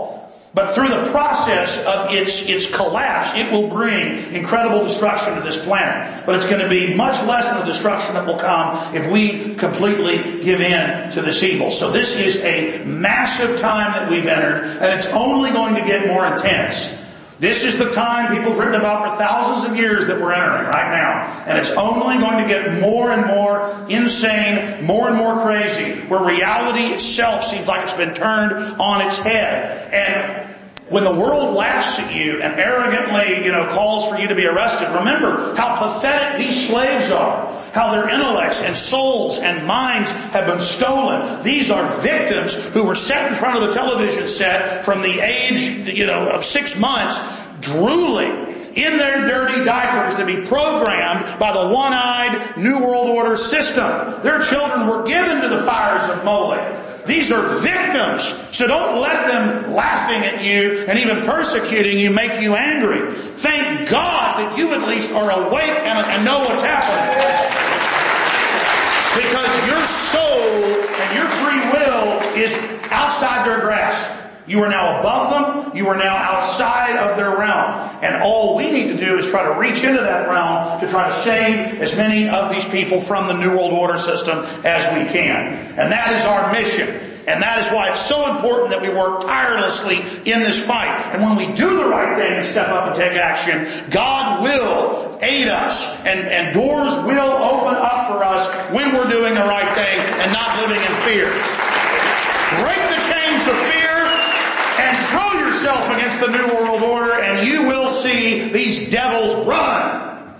But through the process of its, its collapse, it will bring incredible destruction to this planet. But it's going to be much less than the destruction that will come if we completely give in to this evil. So this is a massive time that we've entered, and it's only going to get more intense. This is the time people have written about for thousands of years that we're entering right now. And it's only going to get more and more insane, more and more crazy, where reality itself seems like it's been turned on its head. And when the world laughs at you and arrogantly, you know, calls for you to be arrested, remember how pathetic these slaves are. How their intellects and souls and minds have been stolen. These are victims who were set in front of the television set from the age, you know, of six months, drooling in their dirty diapers to be programmed by the one-eyed New World Order system. Their children were given to the fires of Molech. These are victims. So don't let them laughing at you and even persecuting you make you angry. Thank God that you at least are awake and, and know what's happening. Because your soul and your free will is outside their grasp. You are now above them. You are now outside of their realm. And all we need to do is try to reach into that realm to try to save as many of these people from the New World Order system as we can. And that is our mission. And that is why it's so important that we work tirelessly in this fight. And when we do the right thing and step up and take action, God will aid us and, and doors will open up for us when we're doing the right thing and not living in fear. Break the chains of fear and throw yourself against the New World Order, and you will see these devils run.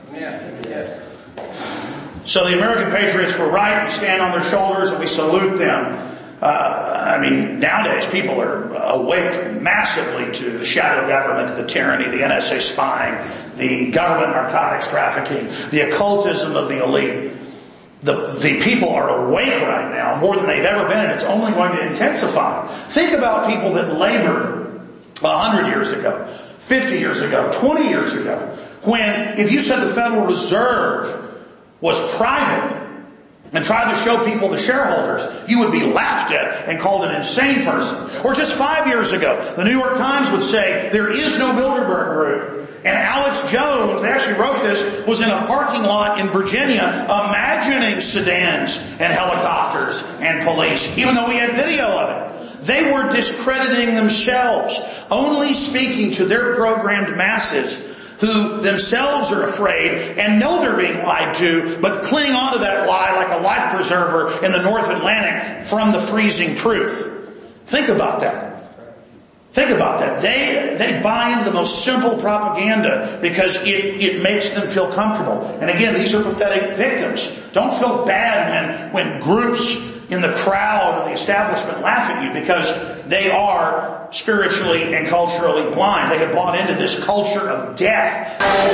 So the American patriots were right. We stand on their shoulders and we salute them. Uh, I mean, nowadays people are awake massively to the shadow government, the tyranny, the N S A spying, the government narcotics trafficking, the occultism of the elite. The, the people are awake right now more than they've ever been, and it's only going to intensify. Think about people that labored a hundred years ago, fifty years ago, twenty years ago, when if you said the Federal Reserve was private and tried to show people the shareholders, you would be laughed at and called an insane person. Or just five years ago, the New York Times would say, there is no Bilderberg Group. And Alex Jones, they actually wrote this, was in a parking lot in Virginia imagining sedans and helicopters and police, even though we had video of it. They were discrediting themselves, only speaking to their programmed masses who themselves are afraid and know they're being lied to, but cling onto that lie like a life preserver in the North Atlantic from the freezing truth. Think about that. Think about that. They they buy into the most simple propaganda because it, it makes them feel comfortable. And again, these are pathetic victims. Don't feel bad when, when groups in the crowd or the establishment laugh at you, because they are spiritually and culturally blind. They have bought into this culture of death.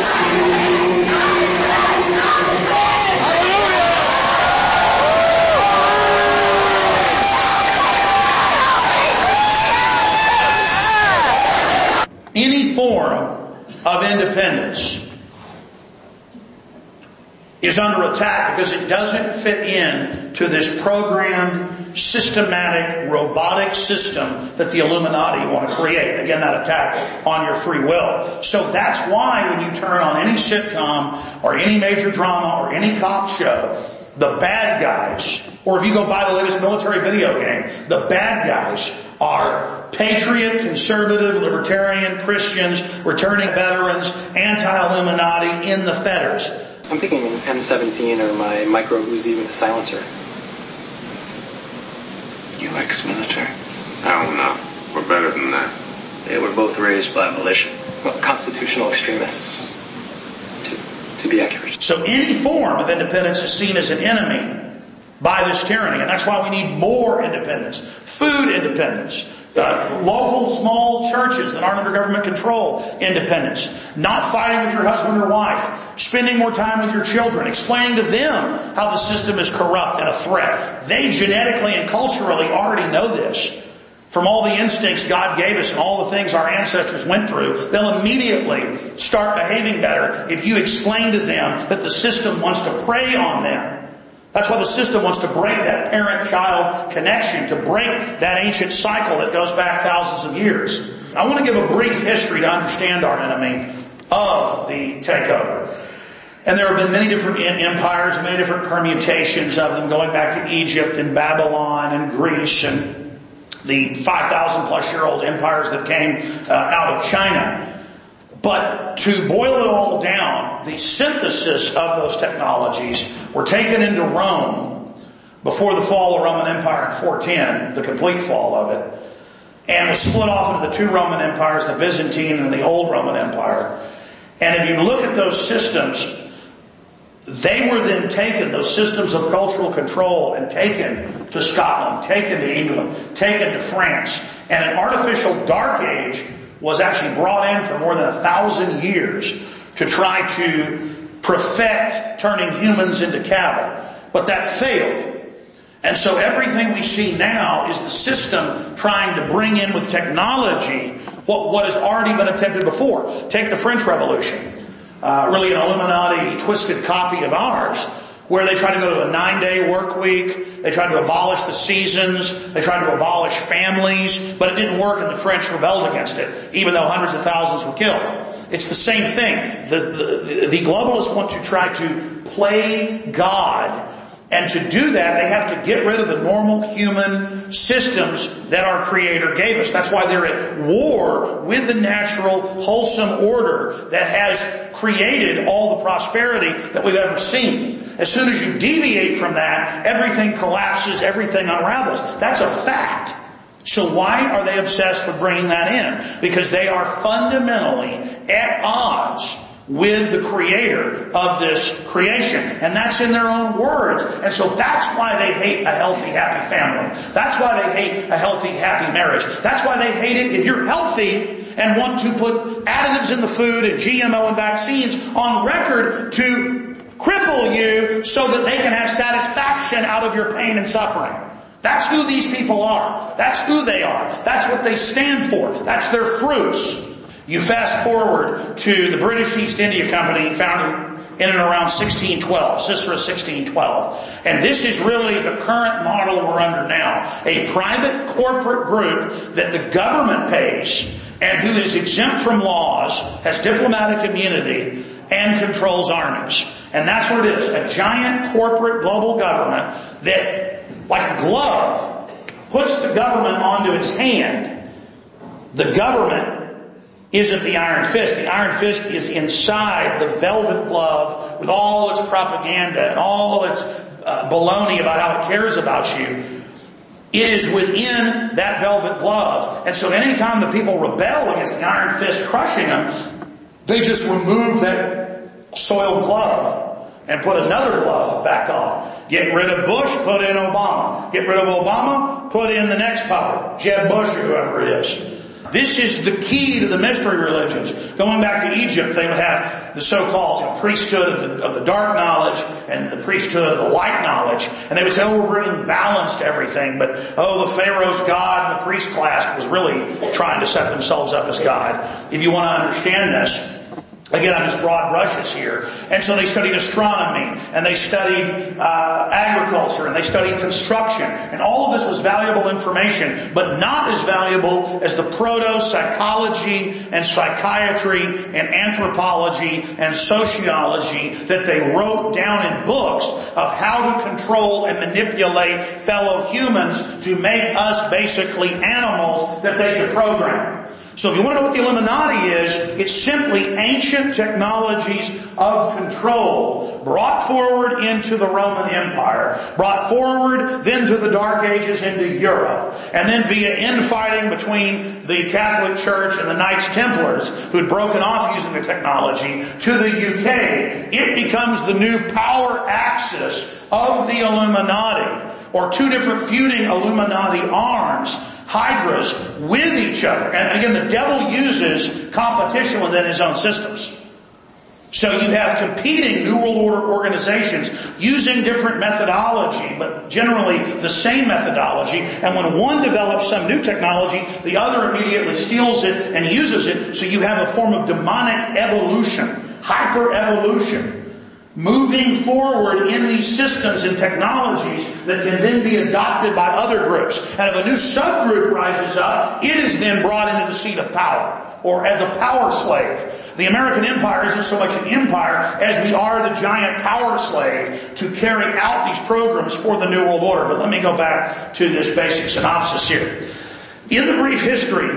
Any form of independence is under attack because it doesn't fit in to this programmed, systematic, robotic system that the Illuminati want to create. Again, that attack on your free will. So that's why when you turn on any sitcom or any major drama or any cop show, the bad guys, or if you go buy the latest military video game, the bad guys are patriot, conservative, libertarian, Christians, returning veterans, anti-Illuminati in the fetters. I'm thinking an M seventeen or my micro Uzi with a silencer. You ex-military? Oh no, we're better than that. They were both raised by militia. Well, constitutional extremists, to, to be accurate. So any form of independence is seen as an enemy by this tyranny, and that's why we need more independence. Food independence. Uh, local small churches that aren't under government control, independence. Not fighting with your husband or wife. Spending more time with your children. Explaining to them how the system is corrupt and a threat. They genetically and culturally already know this. From all the instincts God gave us and all the things our ancestors went through, they'll immediately start behaving better if you explain to them that the system wants to prey on them. That's why the system wants to break that parent-child connection, to break that ancient cycle that goes back thousands of years. I want to give a brief history to understand our enemy of the takeover. And there have been many different empires, many different permutations of them, going back to Egypt and Babylon and Greece and the five thousand plus year old empires that came uh, out of China. But to boil it all down, the synthesis of those technologies were taken into Rome before the fall of the Roman Empire in four ten, the complete fall of it, and was split off into the two Roman empires, the Byzantine and the Old Roman Empire. And if you look at those systems, they were then taken, those systems of cultural control, and taken to Scotland, taken to England, taken to France. And an artificial dark age was actually brought in for more than a thousand years to try to perfect turning humans into cattle. But that failed. And so everything we see now is the system trying to bring in with technology what, what has already been attempted before. Take the French Revolution. Uh, really an Illuminati twisted copy of ours, where they try to go to a nine-day work week, they tried to abolish the seasons, they tried to abolish families, but it didn't work and the French rebelled against it, even though hundreds of thousands were killed. It's the same thing. The, the, the globalists want to try to play God, and to do that, they have to get rid of the normal human systems that our Creator gave us. That's why they're at war with the natural, wholesome order that has created all the prosperity that we've ever seen. As soon as you deviate from that, everything collapses, everything unravels. That's a fact. So why are they obsessed with bringing that in? Because they are fundamentally at odds with the Creator of this creation. And that's in their own words. And so that's why they hate a healthy, happy family. That's why they hate a healthy, happy marriage. That's why they hate it if you're healthy and want to put additives in the food and G M O and vaccines on record to cripple you so that they can have satisfaction out of your pain and suffering. That's who these people are. That's who they are. That's what they stand for. That's their fruits. You fast forward to the British East India Company, founded in and around sixteen twelve, Cicero sixteen twelve. And this is really the current model we're under now. A private corporate group that the government pays and who is exempt from laws, has diplomatic immunity, and controls armies. And that's what it is. A giant corporate global government that, like a glove, puts the government onto its hand. The government isn't the iron fist. The iron fist is inside the velvet glove with all its propaganda and all its uh, baloney about how it cares about you. It is within that velvet glove. And so anytime the people rebel against the iron fist crushing them, they just remove that soiled glove and put another glove back on. Get rid of Bush, put in Obama. Get rid of Obama, put in the next puppet, Jeb Bush or whoever it is. This is the key to the mystery religions. Going back to Egypt, they would have the so-called you know, priesthood of the, of the dark knowledge and the priesthood of the light knowledge. And they would say, oh, we're bringing balance to everything. But, oh, the Pharaoh's God and the priest class was really trying to set themselves up as God. If you want to understand this, again, I'm just broad brushes here. And so they studied astronomy, and they studied uh, agriculture, and they studied construction. And all of this was valuable information, but not as valuable as the proto-psychology and psychiatry and anthropology and sociology that they wrote down in books of how to control and manipulate fellow humans to make us basically animals that they could program. So if you want to know what the Illuminati is, it's simply ancient technologies of control brought forward into the Roman Empire, brought forward then to the Dark Ages into Europe, and then via infighting between the Catholic Church and the Knights Templars, who had broken off using the technology, to the U K. It becomes the new power axis of the Illuminati, or two different feuding Illuminati arms, hydras, with each other. And again, the devil uses competition within his own systems. So you have competing New World Order organizations using different methodology, but generally the same methodology. And when one develops some new technology, the other immediately steals it and uses it. So you have a form of demonic evolution, hyper-evolution. moving forward in these systems and technologies that can then be adopted by other groups. And if a new subgroup rises up, it is then brought into the seat of power, or as a power slave. The American empire isn't so much an empire as we are the giant power slave to carry out these programs for the New World Order. But let me go back to this basic synopsis here. In the brief history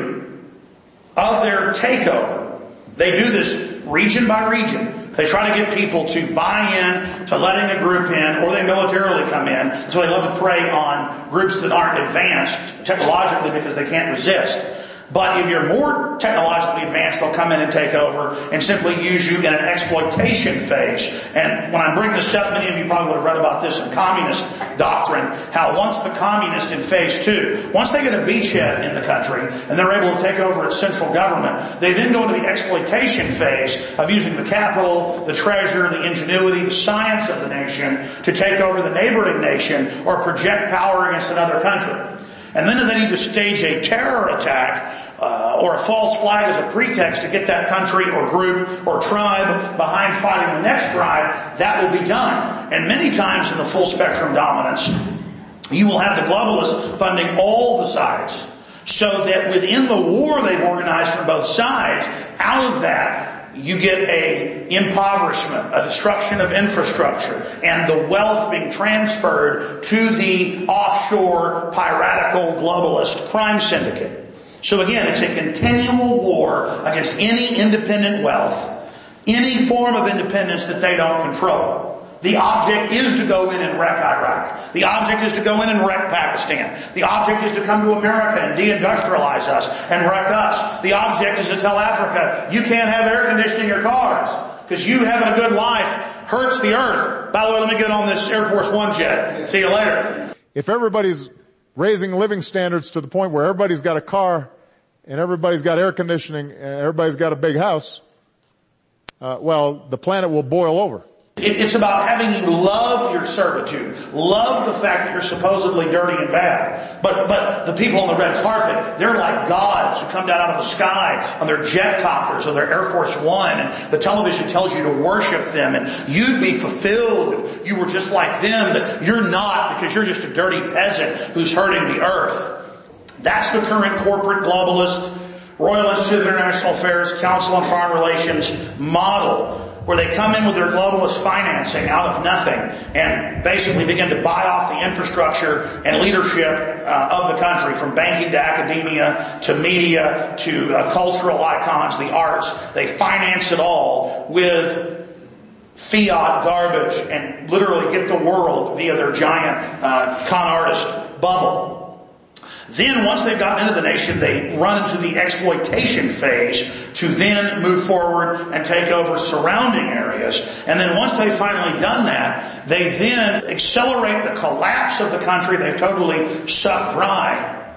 of their takeover, they do this region by region. They try to get people to buy in to letting a group in, or they militarily come in. So they love to prey on groups that aren't advanced technologically because they can't resist. But if you're more technologically advanced, they'll come in and take over and simply use you in an exploitation phase. And when I bring this up, many of you probably would have read about this in communist doctrine, how once the communists in phase two, once they get a beachhead in the country and they're able to take over its central government, they then go into the exploitation phase of using the capital, the treasure, the ingenuity, the science of the nation to take over the neighboring nation or project power against another country. And then if they need to stage a terror attack uh, or a false flag as a pretext to get that country or group or tribe behind fighting the next tribe, that will be done. And many times in the full spectrum dominance, you will have the globalists funding all the sides, so that within the war they've organized from both sides, out of that you get a impoverishment, a destruction of infrastructure, and the wealth being transferred to the offshore piratical globalist crime syndicate. So again, it's a continual war against any independent wealth, any form of independence that they don't control. The object is to go in and wreck Iraq. The object is to go in and wreck Pakistan. The object is to come to America and deindustrialize us and wreck us. The object is to tell Africa, you can't have air conditioning in your cars because you having a good life hurts the earth. By the way, let me get on this Air Force One jet. See you later. If everybody's raising living standards to the point where everybody's got a car and everybody's got air conditioning and everybody's got a big house, uh, well, the planet will boil over. It's about having you love your servitude, love the fact that you're supposedly dirty and bad. But but the people on the red carpet, they're like gods who come down out of the sky on their jet copters or their Air Force One, and the television tells you to worship them, and you'd be fulfilled if you were just like them, but you're not, because you're just a dirty peasant who's hurting the earth. That's the current corporate globalist, Royal Institute of International Affairs, Council on Foreign Relations model, where they come in with their globalist financing out of nothing and basically begin to buy off the infrastructure and leadership uh, of the country, from banking to academia to media to uh, cultural icons, the arts. They finance it all with fiat garbage and literally get the world via their giant uh, con artist bubble. Then once they've gotten into the nation, they run into the exploitation phase to then move forward and take over surrounding areas. And then once they've finally done that, they then accelerate the collapse of the country they've totally sucked dry,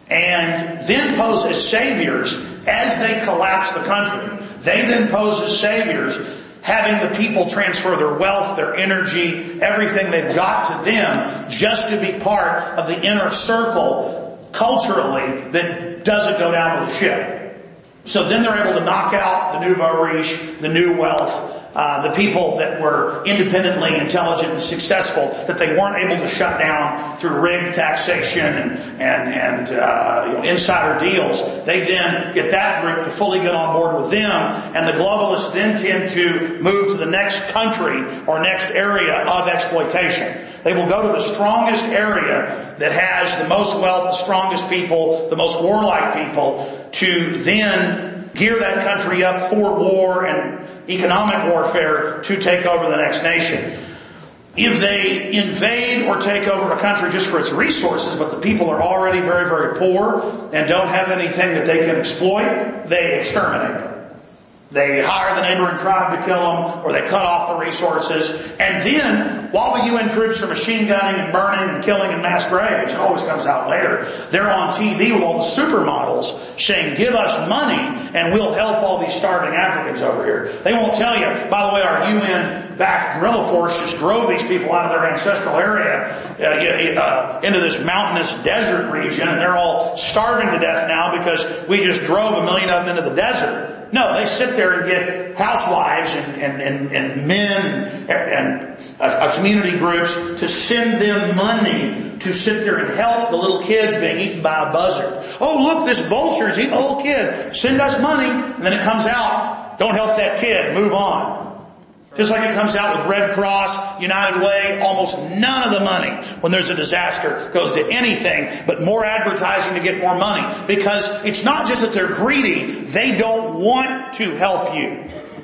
and then pose as saviors as they collapse the country. They then pose as saviors, having the people transfer their wealth, their energy, everything they've got to them, just to be part of the inner circle culturally that doesn't go down with the ship. So then they're able to knock out the nouveau riche, the new wealth, uh, the people that were independently intelligent and successful that they weren't able to shut down through rigged taxation and and, and uh, you know, insider deals. They then get that group to fully get on board with them, and the globalists then tend to move to the next country or next area of exploitation. They will go to the strongest area that has the most wealth, the strongest people, the most warlike people, to then gear that country up for war and economic warfare to take over the next nation. If they invade or take over a country just for its resources, but the people are already very, very poor and don't have anything that they can exploit, they exterminate them. They hire the neighboring tribe to kill them, or they cut off the resources. And then, while the U N troops are machine gunning and burning and killing in mass graves, it always comes out later, they're on T V with all the supermodels saying, give us money and we'll help all these starving Africans over here. They won't tell you, by the way, our U N-backed guerrilla force just drove these people out of their ancestral area uh, uh, into this mountainous desert region, and they're all starving to death now because we just drove a million of them into the desert. No, they sit there and get housewives and, and, and, and men and, and uh, community groups to send them money to sit there and help the little kids being eaten by a buzzard. Oh, look, this vulture's eating a little kid. Send us money. And then it comes out, don't help that kid, move on. Just like it comes out with Red Cross, United Way, almost none of the money when there's a disaster goes to anything but more advertising to get more money. Because it's not just that they're greedy, they don't want to help you.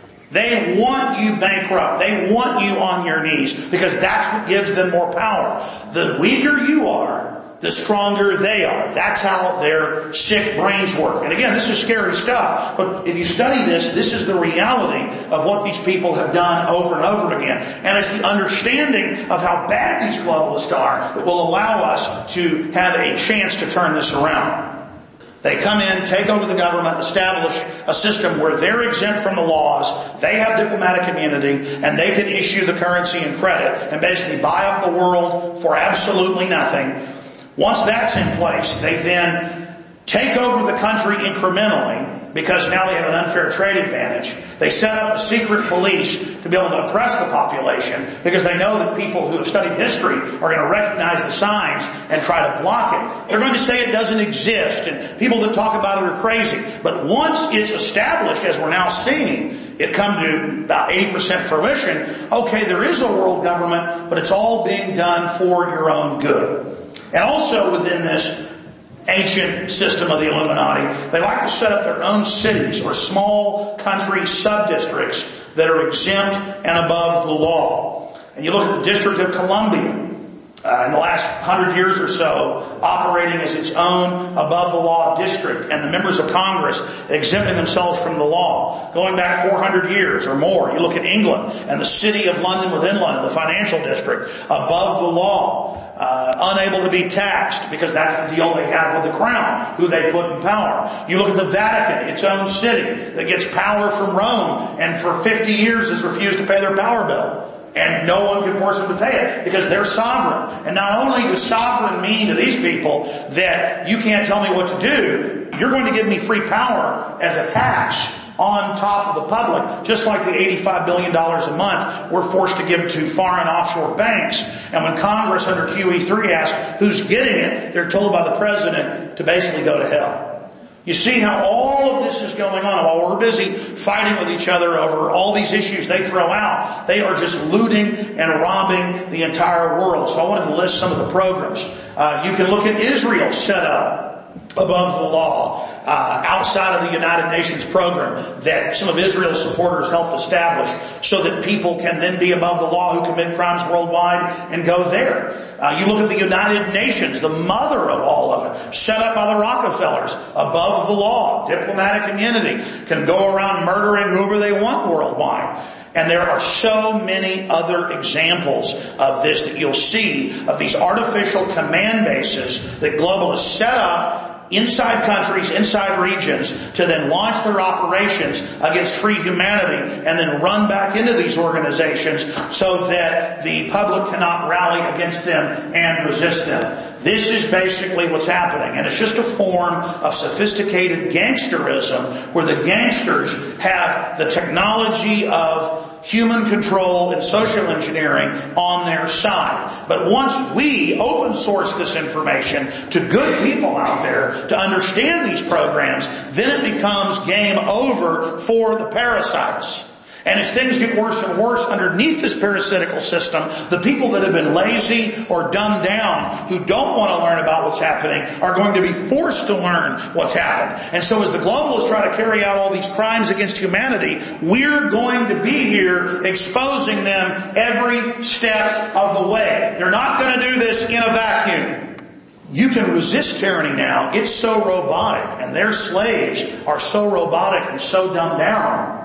They want you bankrupt. They want you on your knees because that's what gives them more power. The weaker you are, the stronger they are. That's how their sick brains work. And again, this is scary stuff. But if you study this, this is the reality of what these people have done over and over again. And it's the understanding of how bad these globalists are that will allow us to have a chance to turn this around. They come in, take over the government, establish a system where they're exempt from the laws, they have diplomatic immunity, and they can issue the currency and credit and basically buy up the world for absolutely nothing. Once that's in place, they then take over the country incrementally because now they have an unfair trade advantage. They set up a secret police to be able to oppress the population because they know that people who have studied history are going to recognize the signs and try to block it. They're going to say it doesn't exist, and people that talk about it are crazy. But once it's established, as we're now seeing, it come to about eighty percent fruition, okay, there is a world government, but it's all being done for your own good. And also within this ancient system of the Illuminati, they like to set up their own cities or small country sub-districts that are exempt and above the law. And you look at the District of Columbia, uh, in the last hundred years or so, operating as its own above-the-law district, and the members of Congress exempting themselves from the law. Going back four hundred years or more, you look at England and the City of London within London, the financial district, above the law. Uh, unable to be taxed because that's the deal they have with the crown, who they put in power. You look at the Vatican, its own city, that gets power from Rome and for fifty years has refused to pay their power bill. And no one can force them to pay it because they're sovereign. And not only does sovereign mean to these people that you can't tell me what to do, you're going to give me free power as a tax on top of the public, just like the eighty-five billion dollars a month we're forced to give to foreign offshore banks. And when Congress under Q E three asks who's getting it, they're told by the president to basically go to hell. You see how all of this is going on while we're busy fighting with each other over all these issues they throw out. They are just looting and robbing the entire world. So I wanted to list some of the programs. Uh, you can look at Israel set up above the law, uh, outside of the United Nations program that some of Israel's supporters helped establish so that people can then be above the law who commit crimes worldwide and go there. Uh, you look at the United Nations, the mother of all of it, set up by the Rockefellers, above the law, diplomatic immunity, can go around murdering whoever they want worldwide. And there are so many other examples of this that you'll see, of these artificial command bases that globalists set up inside countries, inside regions, to then launch their operations against free humanity and then run back into these organizations so that the public cannot rally against them and resist them. This is basically what's happening, and it's just a form of sophisticated gangsterism where the gangsters have the technology of human control and social engineering on their side. But once we open source this information to good people out there to understand these programs, then it becomes game over for the parasites. And as things get worse and worse underneath this parasitical system, the people that have been lazy or dumbed down, who don't want to learn about what's happening, are going to be forced to learn what's happened. And so as the globalists try to carry out all these crimes against humanity, we're going to be here exposing them every step of the way. They're not going to do this in a vacuum. You can resist tyranny now. It's so robotic, and their slaves are so robotic and so dumbed down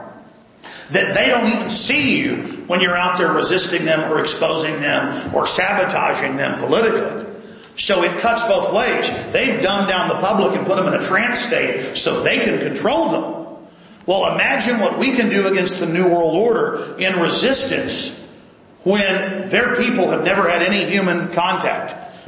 that they don't even see you when you're out there resisting them or exposing them or sabotaging them politically. So it cuts both ways. They've dumbed down the public and put them in a trance state so they can control them. Well, imagine what we can do against the New World Order in resistance when their people have never had any human contact.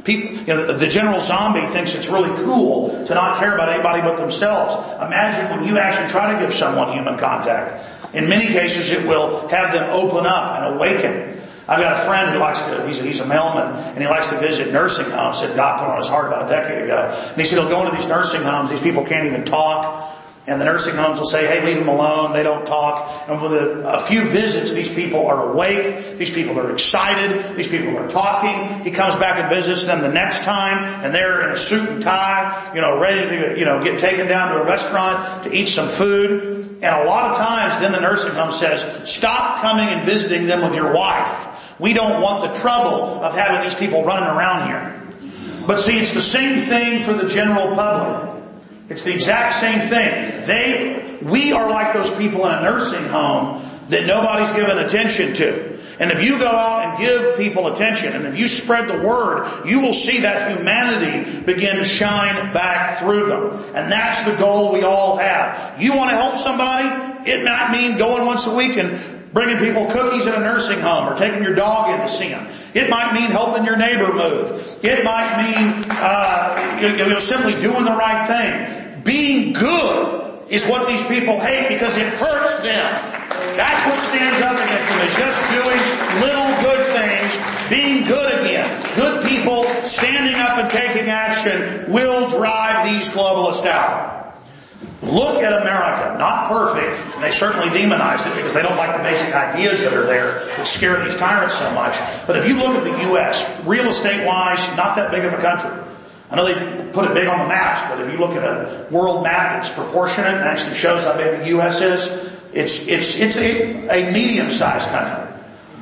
People, you know, the general zombie thinks it's really cool to not care about anybody but themselves. Imagine when you actually try to give someone human contact. In many cases, it will have them open up and awaken. I've got a friend who likes to, he's a, he's a mailman, and he likes to visit nursing homes that God put on his heart about a decade ago. And he said he'll go into these nursing homes, these people can't even talk. And the nursing homes will say, hey, leave them alone. They don't talk. And with a, a few visits, these people are awake. These people are excited. These people are talking. He comes back and visits them the next time, and they're in a suit and tie, you know, ready to, you know, get taken down to a restaurant to eat some food. And a lot of times, then the nursing home says, stop coming and visiting them with your wife. We don't want the trouble of having these people running around here. But see, it's the same thing for the general public. It's the exact same thing. They, we are like those people in a nursing home that nobody's given attention to. And if you go out and give people attention, and if you spread the word, you will see that humanity begin to shine back through them. And that's the goal we all have. You want to help somebody? It might mean going once a week and bringing people cookies at a nursing home, or taking your dog in to see them. It might mean helping your neighbor move. It might mean uh, you know, simply doing the right thing. Being good is what these people hate because it hurts them. That's what stands up against them, is just doing little good things, being good again. Good people standing up and taking action will drive these globalists out. Look at America. Not perfect. And they certainly demonized it because they don't like the basic ideas that are there that scare these tyrants so much. But if you look at the U S, real estate-wise, not that big of a country. I know they put it big on the maps, but if you look at a world map that's proportionate and actually shows how big the U S is, it's it's it's a, a medium-sized country.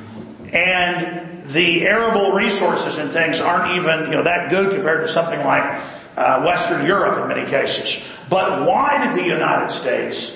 And the arable resources and things aren't even, you know, that good compared to something like uh, Western Europe in many cases. But why did the United States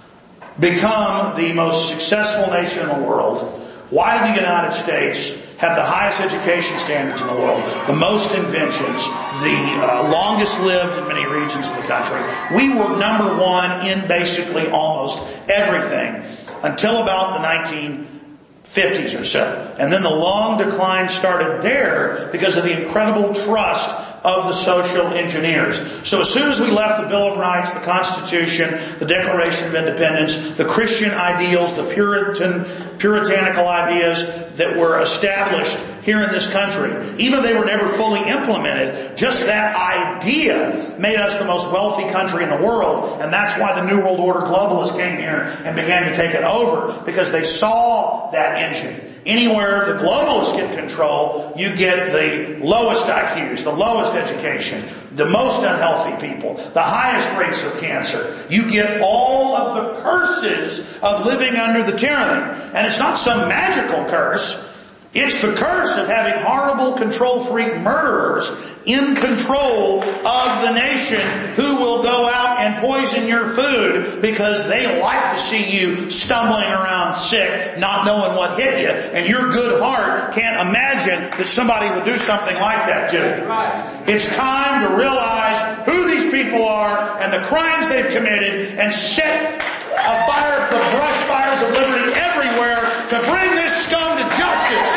become the most successful nation in the world? Why did the United States have the highest education standards in the world, the most inventions, the uh, longest lived in many regions of the country? We were number one in basically almost everything until about the nineteen fifties or so. And then the long decline started there because of the incredible trust of the social engineers. So as soon as we left the Bill of Rights, the Constitution, the Declaration of Independence, the Christian ideals, the Puritan, puritanical ideas that were established here in this country, even if they were never fully implemented, just that idea made us the most wealthy country in the world. And that's why the New World Order globalists came here and began to take it over, because they saw that engine. Anywhere the globalists get control, you get the lowest I Qs, the lowest education, the most unhealthy people, the highest rates of cancer. You get all of the curses of living under the tyranny. And it's not some magical curse. It's the curse of having horrible control-freak murderers in control of the nation who will go out and poison your food because they like to see you stumbling around sick, not knowing what hit you, and your good heart can't imagine that somebody would do something like that to you. It's time to realize who these people are and the crimes they've committed and set a fire, the brush fires of liberty everywhere to bring this scum to justice.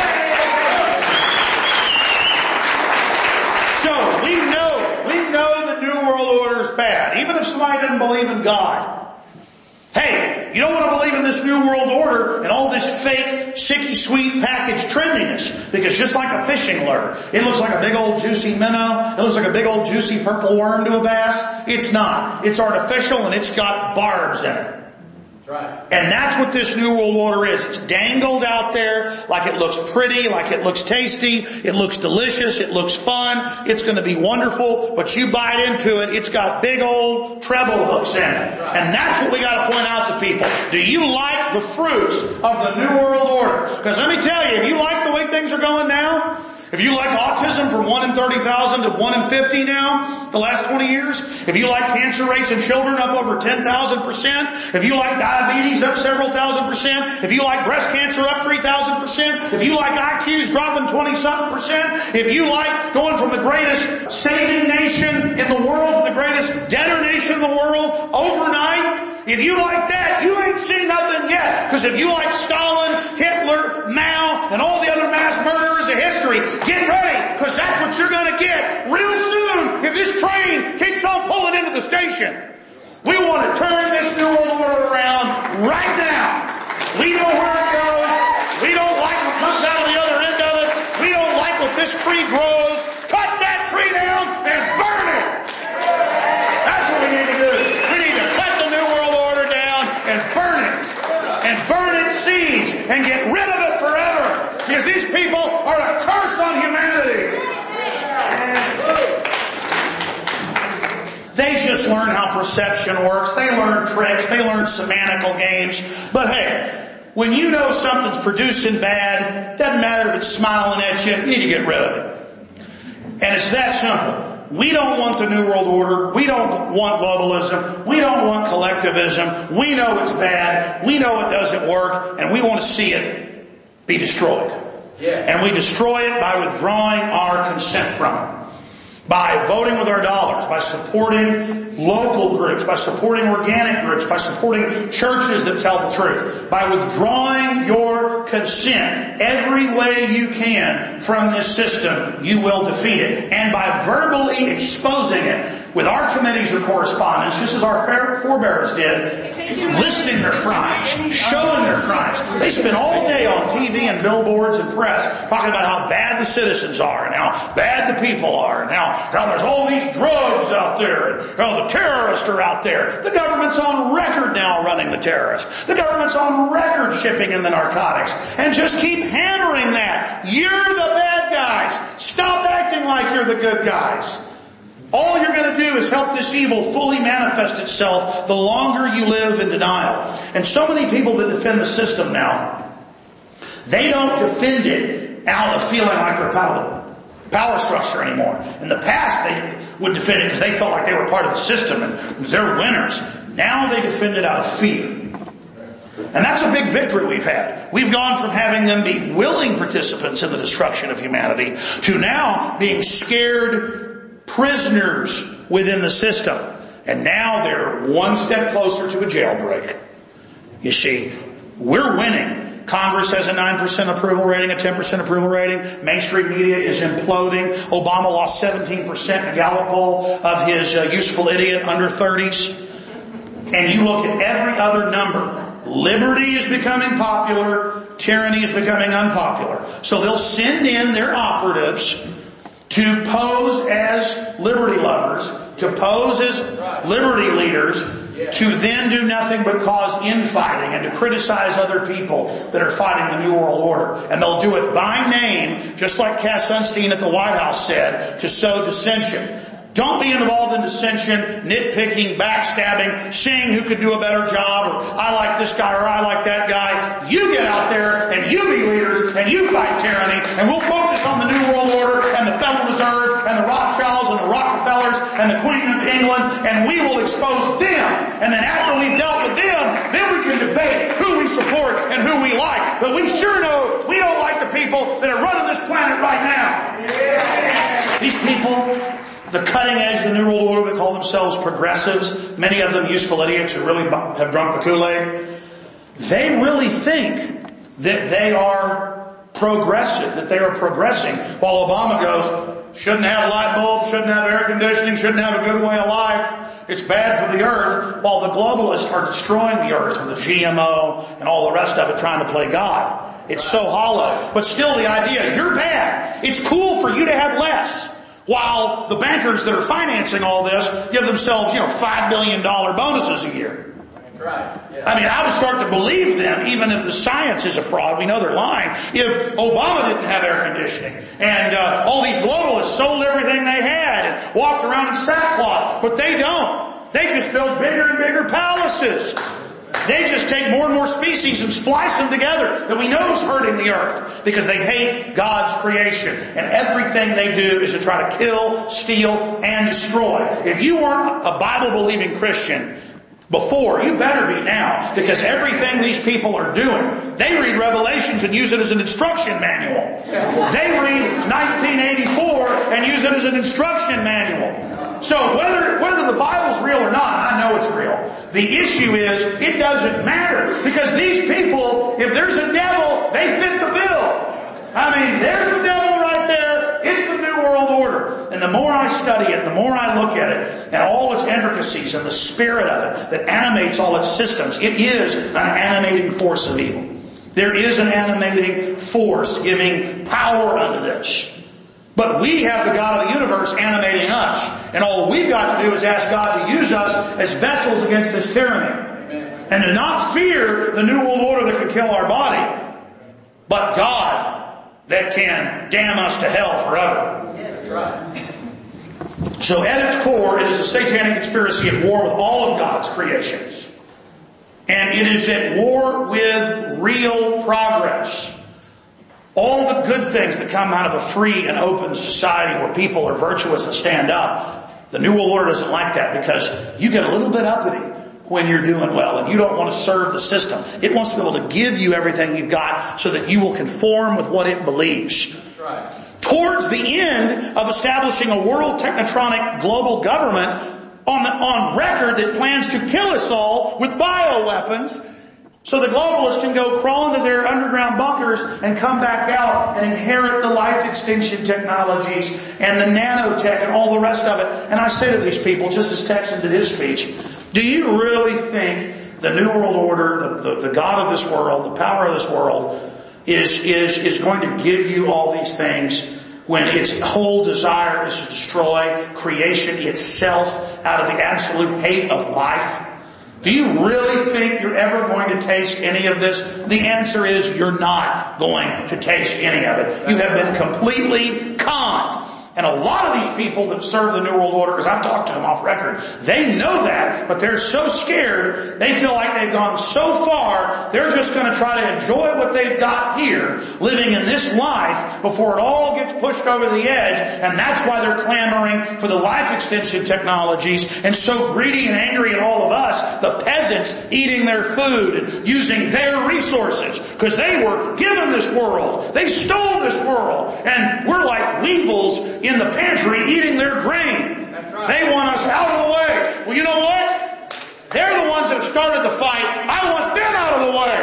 So we know, we know the New World Order is bad, even if somebody doesn't believe in God. Hey, you don't want to believe in this New World Order and all this fake, sicky sweet package trendiness, because just like a fishing lure, it looks like a big old juicy minnow, it looks like a big old juicy purple worm to a bass. It's not. It's artificial and it's got barbs in it. Right. And that's what this New World Order is. It's dangled out there like it looks pretty, like it looks tasty, it looks delicious, it looks fun, it's going to be wonderful, but you bite into it, it's got big old treble hooks in it. Right. And that's what we got to point out to people. Do you like the fruits of the New World Order? Because let me tell you, if you like the way things are going now, if you like autism from one in thirty thousand to one in fifty now, the last twenty years, if you like cancer rates in children up over ten thousand percent, if you like diabetes up several thousand percent, if you like breast cancer up three thousand percent, if you like I Qs dropping twenty-something percent, if you like going from the greatest saving nation in the world to the greatest debtor nation in the world overnight, if you like that, you ain't seen nothing yet. Because if you like Stalin, Hitler, Mao, and all the other mass murderers of history, get ready, because that's what you're going to the station. We want to turn this New World Order around right now. We know where it goes. We don't like what comes out of the other end of it. We don't like what this tree grows. Cut that tree down and burn it. That's what we need to do. We need to cut the New World Order down and burn it. And burn its seeds and get rid of it forever. Because these people are a curse on humanity. They just learn how perception works. They learn tricks. They learn semantical games. But hey, when you know something's producing bad, doesn't matter if it's smiling at you, you need to get rid of it. And it's that simple. We don't want the New World Order. We don't want globalism. We don't want collectivism. We know it's bad. We know it doesn't work. And we want to see it be destroyed. Yeah. And we destroy it by withdrawing our consent from it. By voting with our dollars, by supporting local groups, by supporting organic groups, by supporting churches that tell the truth, by withdrawing your consent every way you can from this system, you will defeat it. And by verbally exposing it with our committees of correspondence, just as our forebears did, listing their crimes, showing their crimes. They spend all day on T V and billboards and press talking about how bad the citizens are and how bad the people are and how, how there's all these drugs out there and how the terrorists are out there. The government's on record now running the terrorists. The government's on record shipping in the narcotics. And just keep hammering that. You're the bad guys. Stop acting like you're the good guys. All you're going to do is help this evil fully manifest itself the longer you live in denial. And so many people that defend the system now, they don't defend it out of feeling like they're part of the power structure anymore. In the past, they would defend it because they felt like they were part of the system and they're winners. Now they defend it out of fear. And that's a big victory we've had. We've gone from having them be willing participants in the destruction of humanity to now being scared prisoners within the system. And now they're one step closer to a jailbreak. You see, we're winning. Congress has a nine percent approval rating, a ten percent approval rating. Mainstream media is imploding. Obama lost seventeen percent in a Gallup poll of his uh, useful idiot under thirties. And you look at every other number. Liberty is becoming popular. Tyranny is becoming unpopular. So they'll send in their operatives to pose as liberty lovers, to pose as liberty leaders, to then do nothing but cause infighting and to criticize other people that are fighting the New World Order. And they'll do it by name, just like Cass Sunstein at the White House said, to sow dissension. Don't be involved in dissension, nitpicking, backstabbing, seeing who could do a better job, or I like this guy or I like that guy. You get out there and you be leaders and you fight tyranny, and we'll focus on the New World Order and the Federal Reserve and the Rothschilds and the Rockefellers and the Queen of England, and we will expose them. And then after we've dealt with them, then we can debate who we support and who we like. But we sure know we don't like the people that are running this planet right now. These people, the cutting edge of the New World Order that call themselves progressives, many of them useful idiots who really have drunk the Kool-Aid, they really think that they are progressive, that they are progressing, while Obama goes, shouldn't have light bulbs, shouldn't have air conditioning, shouldn't have a good way of life, it's bad for the earth, while the globalists are destroying the earth with the G M O and all the rest of it, trying to play God. It's so hollow. But still the idea, you're bad. It's cool for you to have less. While the bankers that are financing all this give themselves, you know, five billion dollars bonuses a year. Right. Yeah. I mean, I would start to believe them, even if the science is a fraud. We know they're lying. If Obama didn't have air conditioning and uh, all these globalists sold everything they had and walked around in sackcloth, but they don't. They just build bigger and bigger palaces. They just take more and more species and splice them together that we know is hurting the earth because they hate God's creation. And everything they do is to try to kill, steal, and destroy. If you weren't a Bible-believing Christian before, you better be now, because everything these people are doing, they read Revelations and use it as an instruction manual. They read nineteen eighty-four and use it as an instruction manual. So whether whether the Bible's real or not, I know it's real. The issue is, it doesn't matter. Because these people, if there's a devil, they fit the bill. I mean, there's the devil right there. It's the New World Order. And the more I study it, the more I look at it, and all its intricacies and the spirit of it that animates all its systems, it is an animating force of evil. There is an animating force giving power unto this. But we have the God of the universe animating us. And all we've got to do is ask God to use us as vessels against this tyranny. Amen. And to not fear the New World Order that can kill our body, but God that can damn us to hell forever. Yeah, that's right. So at its core, it is a satanic conspiracy at war with all of God's creations. And it is at war with real progress. All the good things that come out of a free and open society where people are virtuous and stand up, the New World Order doesn't like that, because you get a little bit uppity when you're doing well and you don't want to serve the system. It wants to be able to give you everything you've got so that you will conform with what it believes. That's right. Towards the end of establishing a world technotronic global government on, the, on record that plans to kill us all with bioweapons, so the globalists can go crawl into their underground bunkers and come back out and inherit the life extension technologies and the nanotech and all the rest of it. And I say to these people, just as Texan did his speech, do you really think the New World Order, the, the, the God of this world, the power of this world, is, is, is going to give you all these things when its whole desire is to destroy creation itself out of the absolute hate of life? Do you really think you're ever going to taste any of this? The answer is you're not going to taste any of it. You have been completely conned. And a lot of these people that serve the New World Order, because I've talked to them off record, they know that, but they're so scared, they feel like they've gone so far, they're just going to try to enjoy what they've got here, living in this life, before it all gets pushed over the edge, and that's why they're clamoring for the life extension technologies, and so greedy and angry at all of us, the peasants eating their food and using their resources, because they were given this world. They stole this world, and we're like weevils in the pantry eating their grain. That's right. They want us out of the way. Well, you know what? They're the ones that have started the fight. I want them out of the way.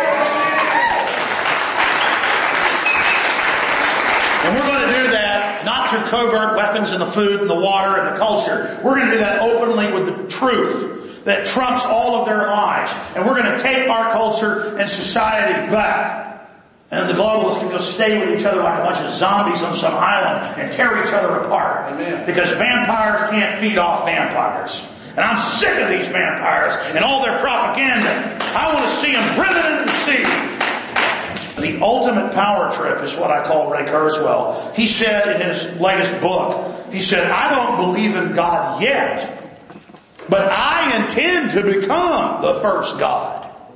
And we're going to do that not through covert weapons and the food and the water and the culture. We're going to do that openly with the truth that trumps all of their lies. And we're going to take our culture and society back. And the globalists can go stay with each other like a bunch of zombies on some island and tear each other apart. Amen. Because vampires can't feed off vampires. And I'm sick of these vampires and all their propaganda. I want to see them driven into the sea. The ultimate power trip is what I call Ray Kurzweil. He said in his latest book, he said, I don't believe in God yet, but I intend to become the first God.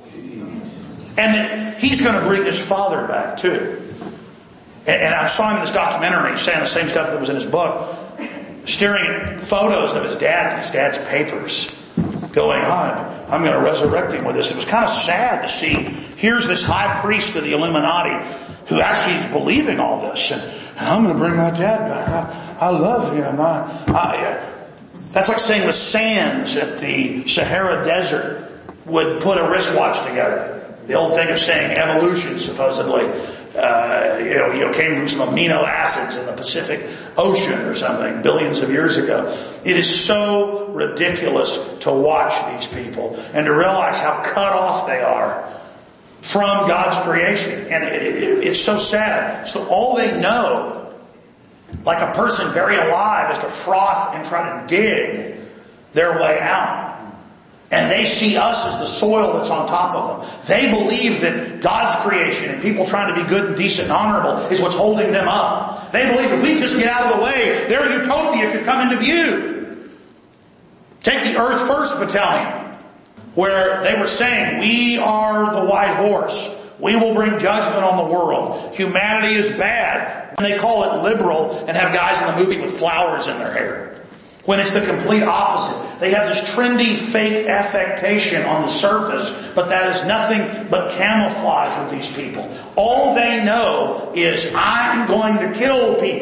And that he's going to bring his father back too. And, and I saw him in this documentary saying the same stuff that was in his book, staring at photos of his dad and his dad's papers, going, oh, I'm going to resurrect him with this. It was kind of sad to see, here's this high priest of the Illuminati who actually is believing all this. And, and I'm going to bring my dad back. I, I love him. I, I, that's like saying the sands at the Sahara Desert would put a wristwatch together. The old thing of saying evolution supposedly, uh, you know, you know, came from some amino acids in the Pacific Ocean or something billions of years ago. It is so ridiculous to watch these people and to realize how cut off they are from God's creation. And it, it, it's so sad. So all they know, like a person very alive, is to froth and try to dig their way out. And they see us as the soil that's on top of them. They believe that God's creation and people trying to be good and decent and honorable is what's holding them up. They believe if we just get out of the way, their utopia could come into view. Take the Earth First Battalion, where they were saying, we are the white horse. We will bring judgment on the world. Humanity is bad. And they call it liberal and have guys in the movie with flowers in their hair. When it's the complete opposite. They have this trendy fake affectation on the surface, but that is nothing but camouflage with these people. All they know is, I'm going to kill people.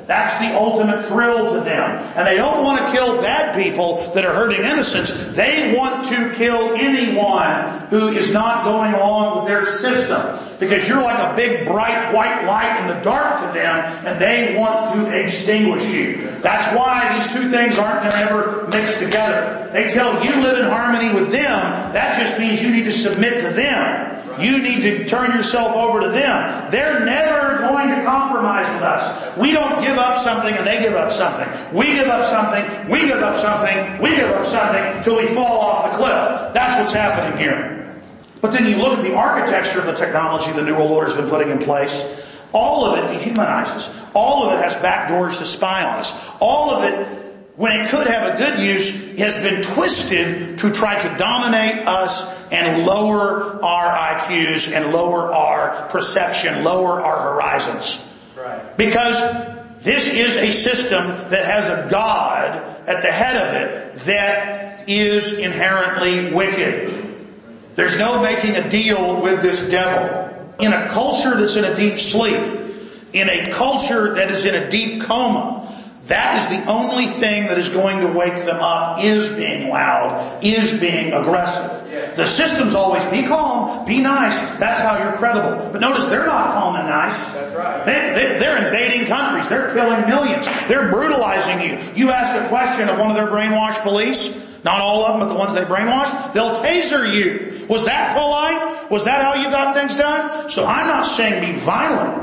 That's the ultimate thrill to them. And they don't want to kill bad people that are hurting innocents. They want to kill anyone who is not going along with their system. Because you're like a big bright white light in the dark to them, and they want to extinguish you. That's why these two things aren't ever mixed together. They tell you live in harmony with them. That just means you need to submit to them. You need to turn yourself over to them. They're never going to compromise with us. We don't give up something and they give up something. We give up something, we give up something, we give up something until we fall off the cliff. That's what's happening here. But then you look at the architecture of the technology the New World Order has been putting in place. All of it dehumanizes. All of it has back doors to spy on us. All of it, when it could have a good use, has been twisted to try to dominate us and lower our I Qs and lower our perception, lower our horizons. Right. Because this is a system that has a God at the head of it that is inherently wicked. There's no making a deal with this devil. In a culture that's in a deep sleep, in a culture that is in a deep coma, that is the only thing that is going to wake them up, is being loud, is being aggressive. Yeah. The system's always be calm, be nice. That's how you're credible. But notice they're not calm and nice. That's right. They, they, they're invading countries. They're killing millions. They're brutalizing you. You ask a question of one of their brainwashed police, not all of them, but the ones they brainwashed, they'll taser you. Was that polite? Was that how you got things done? So I'm not saying be violent.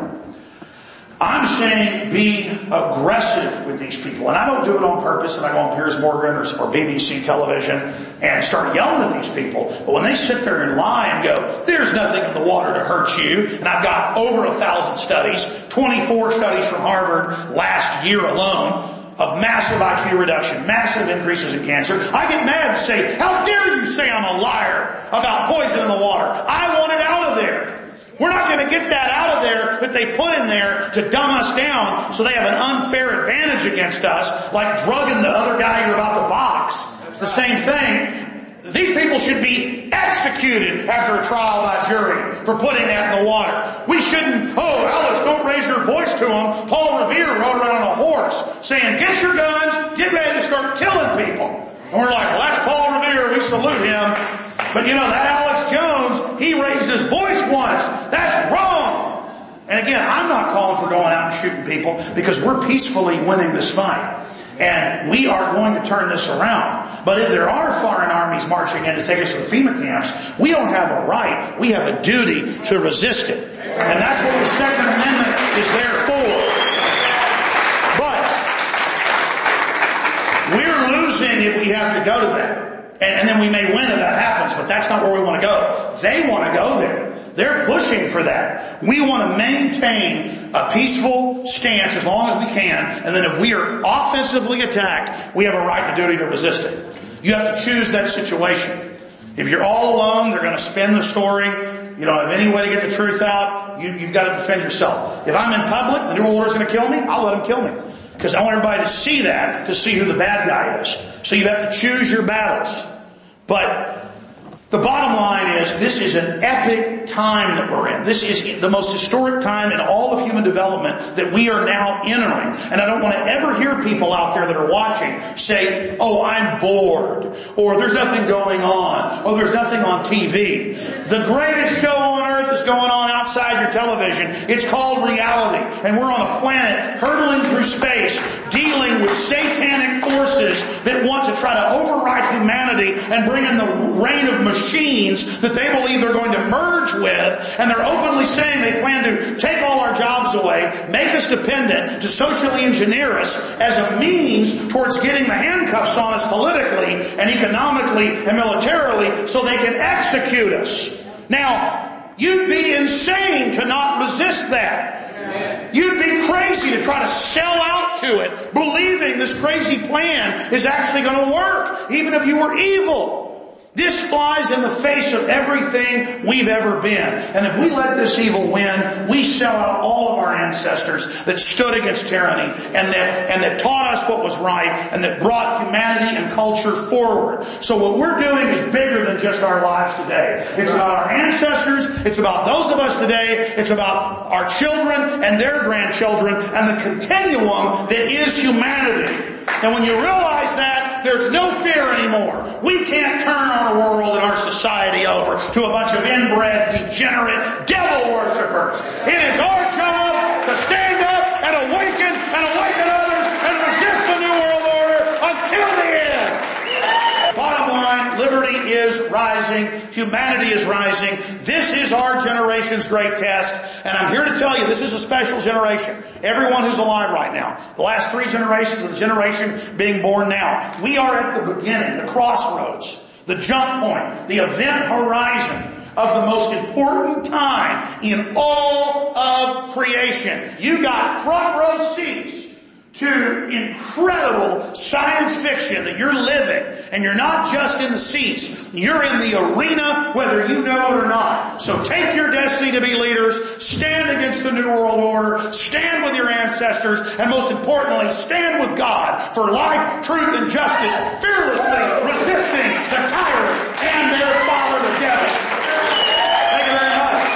I'm saying be aggressive with these people. And I don't do it on purpose, and I go on Piers Morgan or, or B B C television and start yelling at these people. But when they sit there and lie and go, there's nothing in the water to hurt you, and I've got over a thousand studies, twenty-four studies from Harvard last year alone, of massive I Q reduction, massive increases in cancer, I get mad and say, how dare you say I'm a liar about poison in the water? I want it out of there. We're not going to get that out of there that they put in there to dumb us down so they have an unfair advantage against us, like drugging the other guy you're about to box. It's the same thing. These people should be executed after a trial by jury for putting that in the water. We shouldn't, oh, Alex, don't raise your voice to them. Paul Revere rode around on a horse saying, get your guns, get ready to start killing people. And we're like, well, that's Paul Revere, we salute him. But you know, that Alex Jones, he raised his voice once. That's wrong. And again, I'm not calling for going out and shooting people because we're peacefully winning this fight. And we are going to turn this around. But if there are foreign armies marching in to take us to the FEMA camps, we don't have a right. We have a duty to resist it. And that's what the Second Amendment is there for. But we're losing if we have to go to that. And then we may win if that happens, but that's not where we want to go. They want to go there. They're pushing for that. We want to maintain a peaceful stance as long as we can, and then if we are offensively attacked, we have a right and a duty to resist it. You have to choose that situation. If you're all alone, they're going to spin the story. You don't have any way to get the truth out. You, you've got to defend yourself. If I'm in public, the New World Order is going to kill me, I'll let them kill me. Because I want everybody to see that, to see who the bad guy is. So you have to choose your battles. But the bottom line is, this is an epic time that we're in. This is the most historic time in all of human development that we are now entering. And I don't want to ever hear people out there that are watching say, oh, I'm bored, or there's nothing going on, or there's nothing on T V. The greatest show on earth is going on outside your television. It's called reality. And we're on a planet hurtling through space, dealing with satanic forces that want to try to override humanity and bring in the reign of machines that they believe they're going to merge with. And they're openly saying they plan to take all our jobs away, make us dependent, to socially engineer us as a means towards getting the handcuffs on us politically and economically and militarily so they can execute us. Now, you'd be insane to not resist that. You'd be crazy to try to sell out to it, believing this crazy plan is actually going to work, even if you were evil. This flies in the face of everything we've ever been. And if we let this evil win, when we sell out all of our ancestors that stood against tyranny and that, and that taught us what was right and that brought humanity and culture forward. So what we're doing is bigger than just our lives today. It's about our ancestors. It's about those of us today. It's about our children and their grandchildren and the continuum that is humanity. And when you realize that, there's no fear anymore. We can't turn our world and our society over to a bunch of inbred, degenerate, devil worshippers. It is our job to stand up and awaken and awaken others and resist the New World Order until the end. Bottom line, liberty is rising. Humanity is rising. This is our generation's great test. And I'm here to tell you, this is a special generation. Everyone who's alive right now. The last three generations and the generation being born now. We are at the beginning, the crossroads, the jump point, the event horizon of the most important time in all of creation. You got front row seats to incredible science fiction that you're living. And you're not just in the seats. You're in the arena whether you know it or not. So take your destiny to be leaders. Stand against the New World Order. Stand with your ancestors. And most importantly, stand with God for life, truth, and justice. Fearlessly resisting the tyrants and their father, the devil. Thank you very much.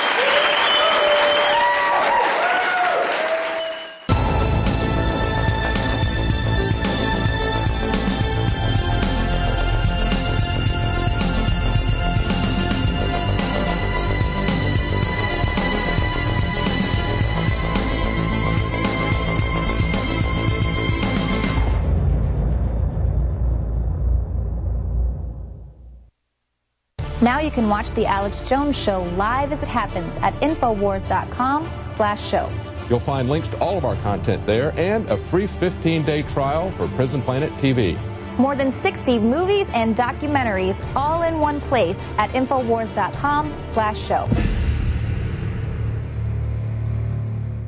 Now you can watch The Alex Jones Show live as it happens at Infowars.com slash show. You'll find links to all of our content there and a free fifteen-day trial for Prison Planet T V. More than sixty movies and documentaries all in one place at Infowars.com slash show.